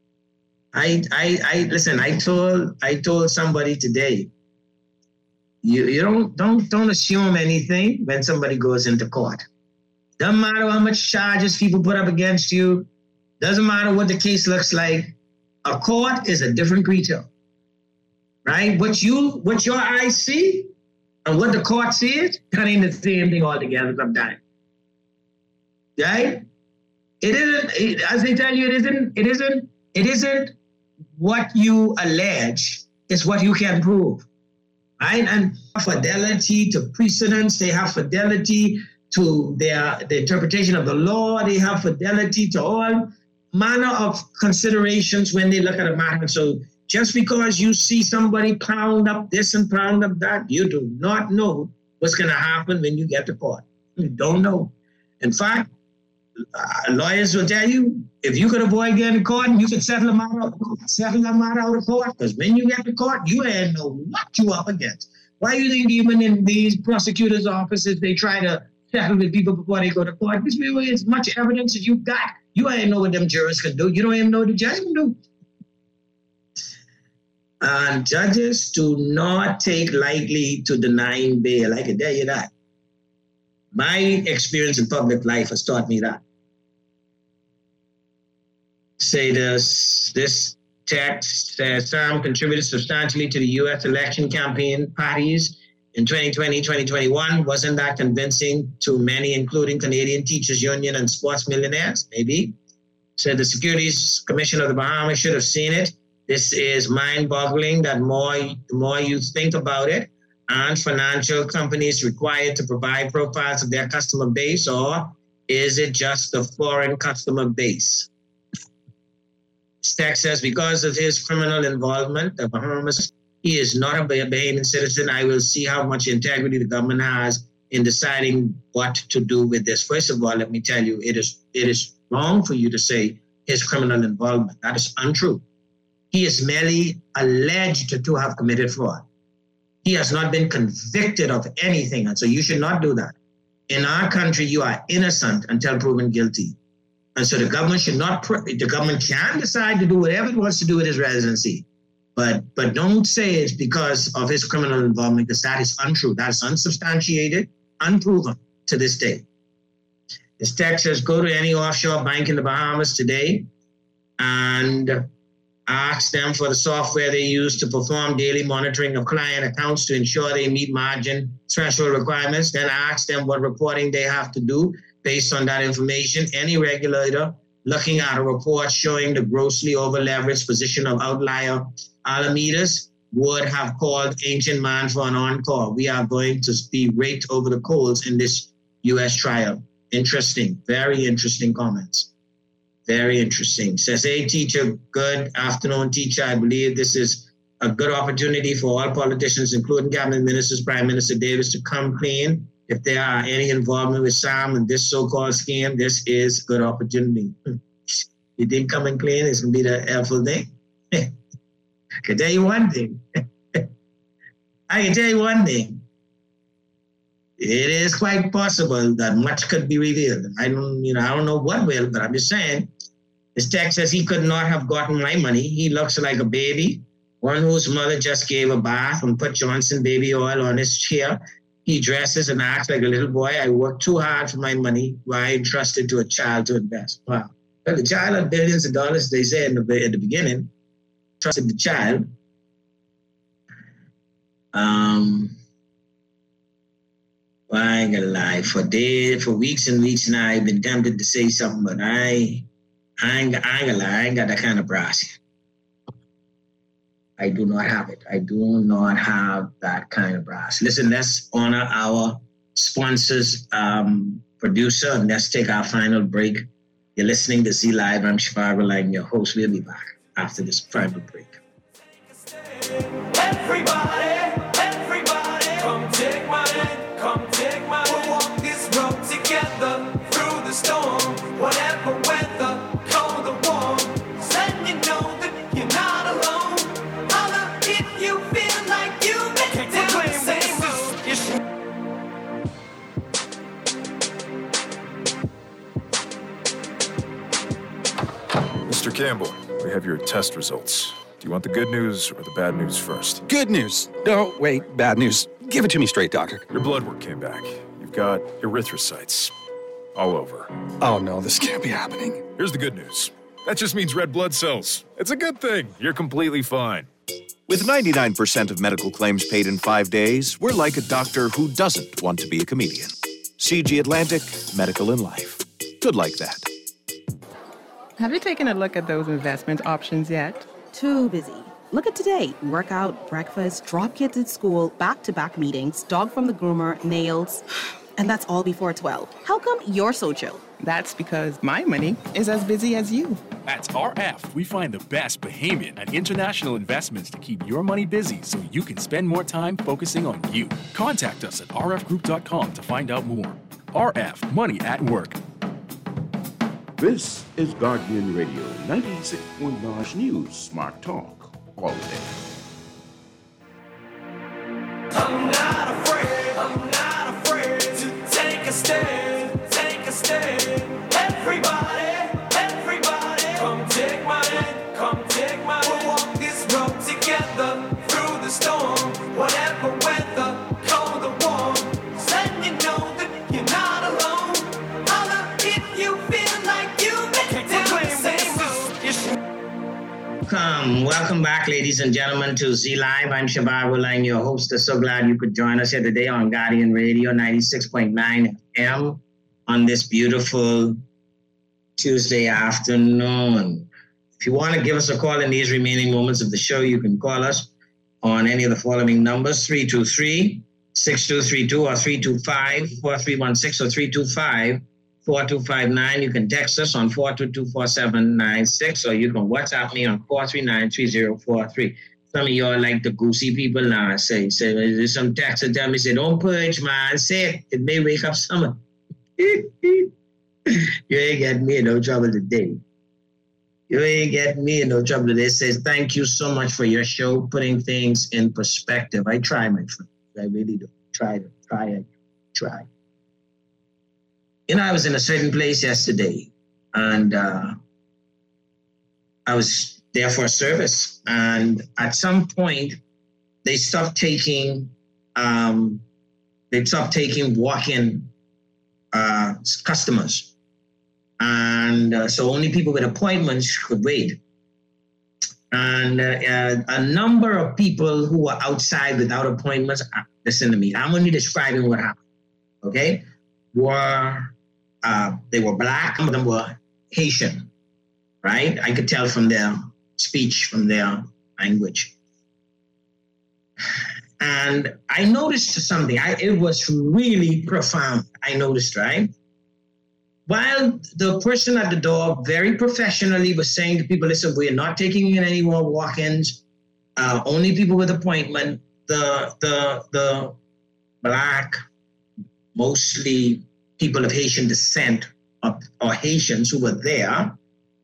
I listen. I told somebody today. You don't assume anything when somebody goes into court. Doesn't matter how much charges people put up against you. Doesn't matter what the case looks like. A court is a different creature, right? What your eyes see and what the court sees, that ain't the same thing altogether sometimes, right? It isn't. As they tell you, it isn't what you allege. It's what you can prove. Right? And fidelity to precedents, they have fidelity to the interpretation of the law, they have fidelity to all manner of considerations when they look at a matter. So just because you see somebody pound up this and pound up that, you do not know what's going to happen when you get to court. You don't know. In fact, lawyers will tell you, if you could avoid getting to court, you could settle a matter out of court, because when you get to court, you ain't know what you up against. Why do you think even in these prosecutors' offices, they try to settle with people before they go to court? Because as much evidence as you got, you ain't know what them jurors can do. You don't even know what the judge can do. And judges do not take lightly to denying bail. I can tell you that. My experience in public life has taught me that. Say this text says Sam contributed substantially to the U.S. election campaign parties in 2020, 2021. Wasn't that convincing to many, including Canadian Teachers Union and sports millionaires? Maybe. Said the Securities Commission of the Bahamas should have seen it. This is mind-boggling that the more you think about it, and financial companies required to provide profiles of their customer base, or is it just the foreign customer base? This text says, because of his criminal involvement, the Bahamas, he is not a Bahamian citizen. I will see how much integrity the government has in deciding what to do with this. First of all, let me tell you, it is wrong for you to say his criminal involvement. That is untrue. He is merely alleged to have committed fraud. He has not been convicted of anything, and so you should not do that. In our country, you are innocent until proven guilty. And so the government should not, the government can decide to do whatever it wants to do with his residency, but don't say it's because of his criminal involvement, because that is untrue. That is unsubstantiated, unproven to this day. This text says, go to any offshore bank in the Bahamas today and ask them for the software they use to perform daily monitoring of client accounts to ensure they meet margin threshold requirements. Then ask them what reporting they have to do based on that information. Any regulator looking at a report showing the grossly over-leveraged position of outlier Alamedas would have called Ancient Man for an encore. We are going to be raked over the coals in this U.S. trial. Interesting, very interesting comments. Very interesting. Says, hey, teacher, good afternoon, teacher. I believe this is a good opportunity for all politicians, including cabinet ministers, Prime Minister Davis, to come clean. If there are any involvement with Sam in this so-called scheme, this is a good opportunity. You didn't come in clean, it's going to be the helpful thing. I can tell you one thing. It is quite possible that much could be revealed. I don't know what will, but I'm just saying. This text says he could not have gotten my money. He looks like a baby, one whose mother just gave a bath and put Johnson baby oil on his chair. He dresses and acts like a little boy. I worked too hard for my money. Why entrusted to a child to invest? Wow. Well, the child had billions of dollars, they say at the beginning. Trusted the child. I ain't gonna lie. For weeks and weeks now, I've been tempted to say something, but I ain't gonna lie. I ain't got that kind of brass. I do not have it. I do not have that kind of brass. Listen, let's honor our sponsors, producer, and let's take our final break. You're listening to Z Live. I'm Shivago Lang, your host. We'll be back after this final break. Everybody, come take my hand, come take my hand. We'll walk this road together through the storm, whatever weather, cold or warm. Letting you know that you're not alone. Holler if you feel like you've been down the same road. Mr. Campbell, we have your test results. Do you want the good news or the bad news first? Good news. No, wait, bad news. Give it to me straight, doctor. Your blood work came back. You've got erythrocytes all over. Oh no, this can't be happening. Here's the good news. That just means red blood cells. It's a good thing. You're completely fine. With 99% of medical claims paid in 5 days, we're like a doctor who doesn't want to be a comedian. CG Atlantic, Medical and Life. Good like that. Have you taken a look at those investment options yet? Too busy. Look at today. Workout, breakfast, drop kids at school, back-to-back meetings, dog from the groomer, nails. And that's all before 12. How come you're so chill? That's because my money is as busy as you. At RF, we find the best Bahamian and international investments to keep your money busy so you can spend more time focusing on you. Contact us at rfgroup.com to find out more. RF, Money at Work. This is Guardian Radio, 96.9 News, Smart Talk, all day. I'm not afraid to take a stand, take a stand. Everybody, come take my hand, come take my hand. We'll walk this road together through the storm, whatever weather, cold or warm. Letting you know that you're not alone. Holler if you feel like you've been down the same road. Welcome back, ladies and gentlemen, to Z Live. I'm Shababu Lang, your host. So glad you could join us here today on Guardian Radio 96.9 FM on this beautiful Tuesday afternoon. If you want to give us a call in these remaining moments of the show, you can call us on any of the following numbers: 323-6232 or 325-4316 or 325-4259. You can text us on 422-4796, or you can WhatsApp me on 439-3043. Some of y'all like the goosey people now. Say there's some text that tell me, say, don't purge, man. Say it may wake up someone. You ain't getting me in no trouble today. You ain't getting me in no trouble today. It says, thank you so much for your show, putting things in perspective. I try, my friend. I really do. Try. You know, I was in a certain place yesterday, and I was there for a service. And at some point, they stopped taking walk-in customers. And so only people with appointments could wait. And a number of people who were outside without appointments, listen to me, I'm only describing what happened, okay? They were black, some of them were Haitian, right? I could tell from their speech, from their language. And I noticed something, it was really profound, I noticed, right? While the person at the door very professionally was saying to people, listen, we're not taking in any more walk-ins, only people with appointment, the black, mostly people of Haitian descent or Haitians who were there,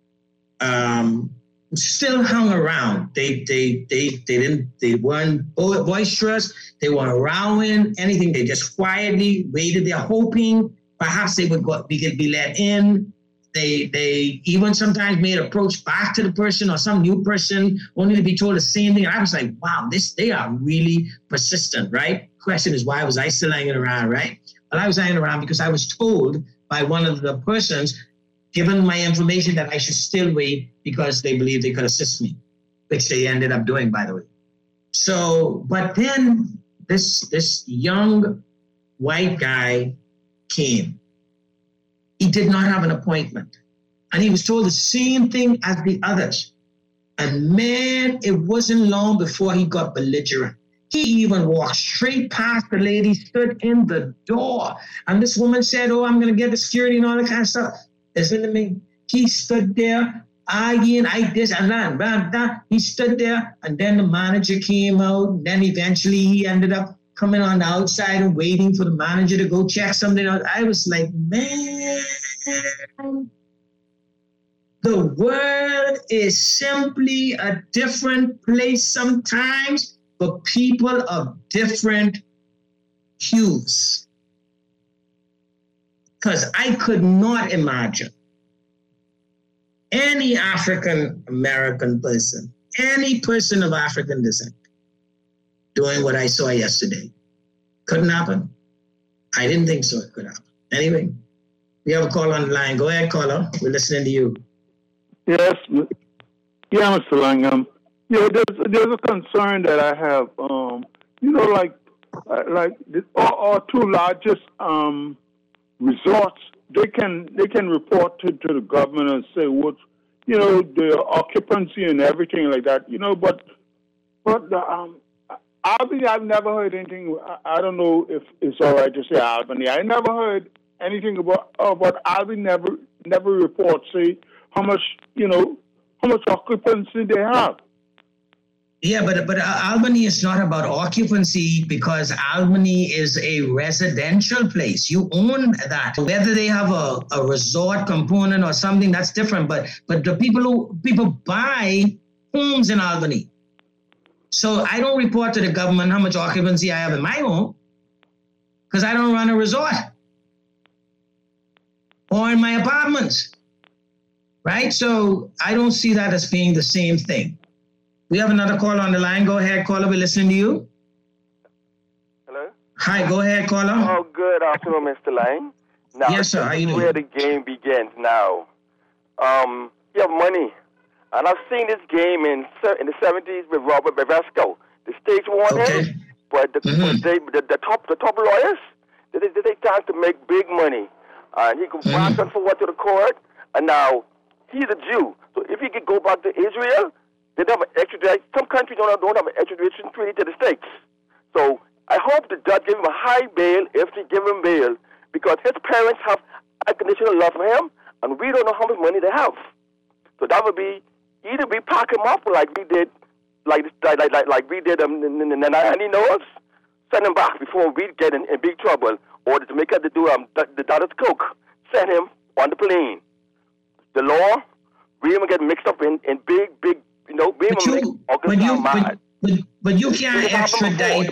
still hung around. They weren't boisterous. They weren't rowing anything. They just quietly waited there, hoping perhaps they would be let in. They even sometimes made approach back to the person or some new person, only to be told the same thing. And I was like, wow, they are really persistent, right? Question is, why was I still hanging around, right? Well, I was hanging around because I was told by one of the persons, given my information, that I should still wait because they believed they could assist me, which they ended up doing, by the way. So, but then this young white guy came. He did not have an appointment. And he was told the same thing as the others. And man, it wasn't long before he got belligerent. He even walked straight past the lady, stood in the door. And this woman said, oh, I'm going to get the security and all that kind of stuff. Listen to me. He stood there arguing, I this and that. He stood there, and then the manager came out. And then eventually he ended up coming on the outside and waiting for the manager to go check something out. I was like, man, the world is simply a different place sometimes for people of different hues. Because I could not imagine any African American person, any person of African descent, doing what I saw yesterday. Couldn't happen. I didn't think so it could happen. Anyway, we have a call on the line. Go ahead, caller. We're listening to you. Yes. Yeah, Mr. Langham. Yeah, there's a concern that I have. Our two largest resorts, they can report to the government and say what, the occupancy and everything like that, but Albany, I've never heard anything. I don't know if it's all right to say Albany. I never heard anything about Albany. Never report say how much occupancy they have. Yeah, but Albany is not about occupancy because Albany is a residential place. You own that. Whether they have a resort component or something, that's different. But the people buy homes in Albany. So I don't report to the government how much occupancy I have in my home because I don't run a resort or in my apartments, right? So I don't see that as being the same thing. We have another caller on the line. Go ahead, caller. We're listening to you. Hello? Hi, go ahead, caller. Oh, good afternoon, Mr. Lang. Now, yes, sir. How you doing? Where the game begins now. You have money. And I've seen this game in the 70s with Robert Bevesco. The stage won him, but the top lawyers, they tend to make big money. And he could pass on forward to the court, and now he's a Jew. So if he could go back to Israel, they don't have an extradition. Some countries don't have an extradition treaty to the States. So I hope the judge give him a high bail if they give him bail, because his parents have unconditional love for him, and we don't know how much money they have. So that would be either we pack him up like we did, like we did in the 1990s, send him back before we get in big trouble, or the Jamaica to do the Dallas Coke, send him on the plane. The law, we even get mixed up in big, we even make August mad. But you can't extradite.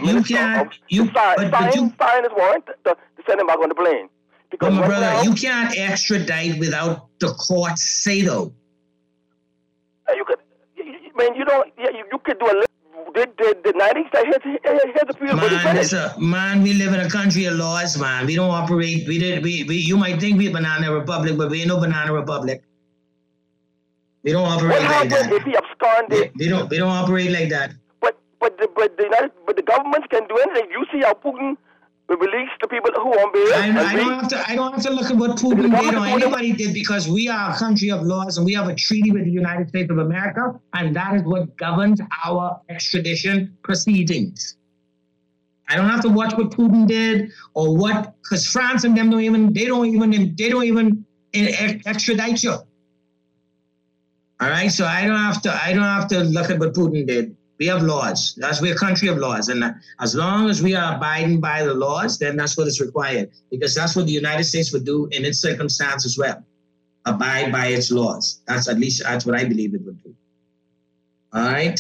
Sign his warrant to send him back on the plane. Because my brother, you can't extradite without the court say though. You could, you could do a little. The 90s, here's a few Man, we live in a country of laws, man. We don't operate. You might think we're a banana republic, but we ain't no banana republic. We don't operate like that. If he absconded? We don't operate like that. But the governments can do anything. You see how Putin release the people who on bail. I don't have to look at what Putin did or anybody did, because we are a country of laws and we have a treaty with the United States of America, and that is what governs our extradition proceedings. I don't have to watch what Putin did or what, because France and them don't even extradite you. All right, so I don't have to look at what Putin did. We have laws. We're a country of laws. And as long as we are abiding by the laws, then that's what is required. Because that's what the United States would do in its circumstance as well. Abide by its laws. That's what I believe it would do. All right.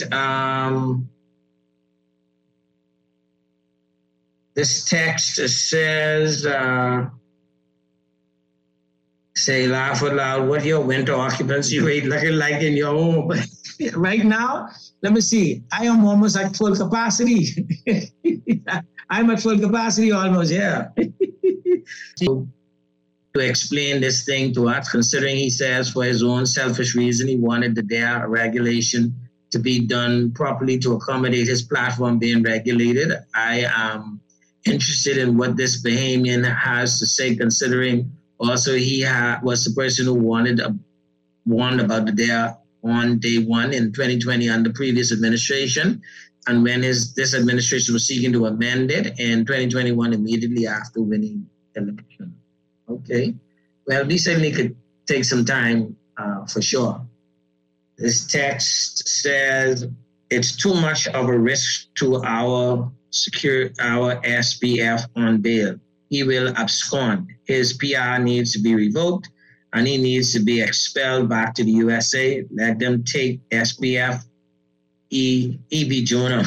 This text says, say laugh out loud, what your winter occupancy rate looking like in your home? Right now, let me see. I am almost at full capacity. I'm at full capacity almost, yeah. To explain this thing to us, considering he says for his own selfish reason, he wanted the DARE regulation to be done properly to accommodate his platform being regulated. I am interested in what this Bahamian has to say, considering also he was the person who warned about the DARE on day one in 2020 under previous administration, and when this administration was seeking to amend it in 2021 immediately after winning election. Okay, well, we certainly could take some time for sure. This text says it's too much of a risk to our SBF on bail. He will abscond. His PR needs to be revoked, and he needs to be expelled back to the USA. Let them take SBF E.B. Jonah.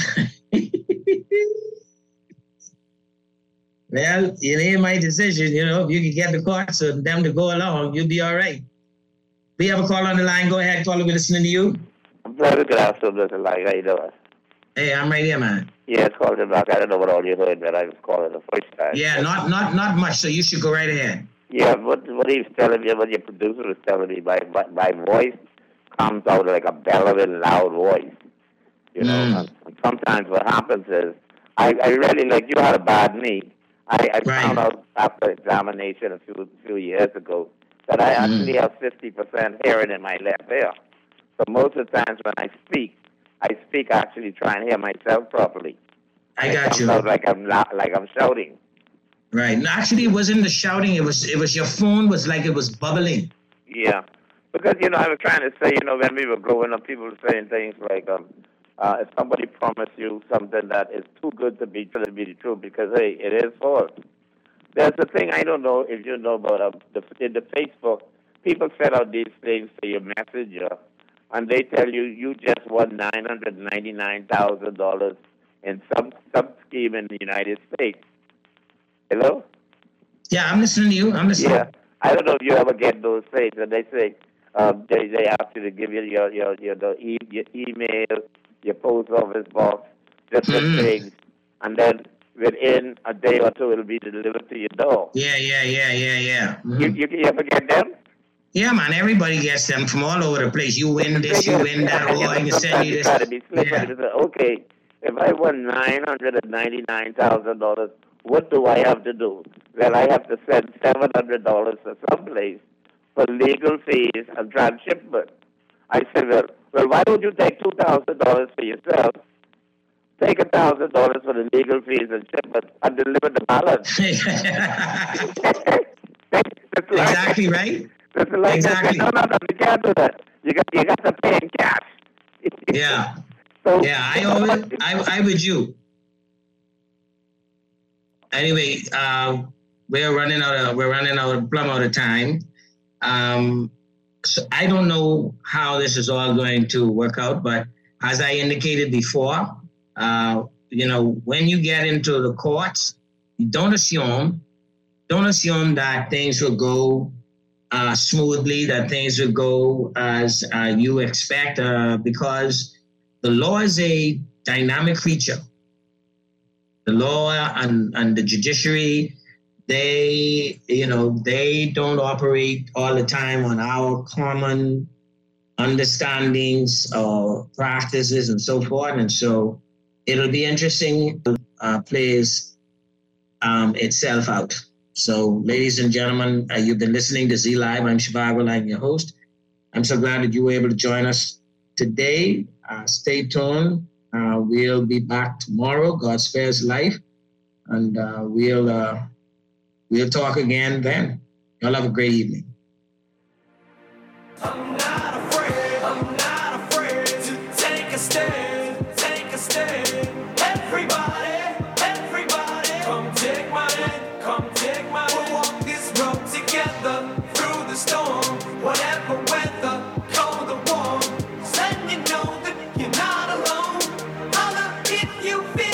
Well, it ain't my decision. You know, if you can get the courts and them to go along, you'll be all right. We have a call on the line. Go ahead, caller. We're listening to you. I'm very good afternoon, like how you doing? Hey, I'm right here, man. Yeah, it's called back. I don't know what all you heard, but I was calling the first time. Yeah, not much, so you should go right ahead. Yeah, what he was telling me, what your producer was telling me, my voice comes out like a bellowing, loud voice. You know, and sometimes what happens is, I really, like, you had a bad knee. I found out after examination a few years ago that I actually have 50% hearing in my left ear. So most of the times when I speak actually trying to hear myself properly. I got you. Sounds like I'm shouting. Right. No, actually, it wasn't the shouting. It was your phone was like it was bubbling. Yeah. Because, you know, I was trying to say, you know, when we were growing up, people were saying things like, if somebody promised you something that is too good to be true, because, hey, it is false. There's a thing, I don't know if you know about in the Facebook, people set out these things to your messenger, and they tell you you just won $999,000 in some scheme in the United States. Hello? Yeah, I'm listening to you. I'm listening. Yeah, I don't know if you ever get those things, and they say they ask you to give you your email, your post office box, just some things, and then within a day or two it'll be delivered to your door. Yeah. Mm-hmm. You ever get them? Yeah, man, everybody gets them from all over the place. You win this, you win that, or I can send you this. Okay, if I won $999,000, what do I have to do? Well, I have to send $700 to someplace for legal fees and transshipment. I said, well, why don't you take $2,000 for yourself, take $1,000 for the legal fees and shipment, and deliver the balance? Exactly right. Exactly. No, you can't do that. You got to pay in cash. Yeah. So, yeah, I with you. Anyway, we're running out of time. So I don't know how this is all going to work out, but as I indicated before, you know, when you get into the courts, don't assume that things will go smoothly, that things will go as you expect, because the law is a dynamic creature. The law and the judiciary, they don't operate all the time on our common understandings or practices and so forth. And so it'll be interesting to plays itself out. So, ladies and gentlemen, you've been listening to Z Live. I'm Shivago Lang, your host. I'm so glad that you were able to join us today. Stay tuned. We'll be back tomorrow, God spares life, and we'll talk again then. Y'all have a great evening. I'm not afraid to take a stand, Everybody, come take my hand, We'll walk this road together through the storm, whatever weather, cold or warm. Let you know that you're not alone. Holler if you feel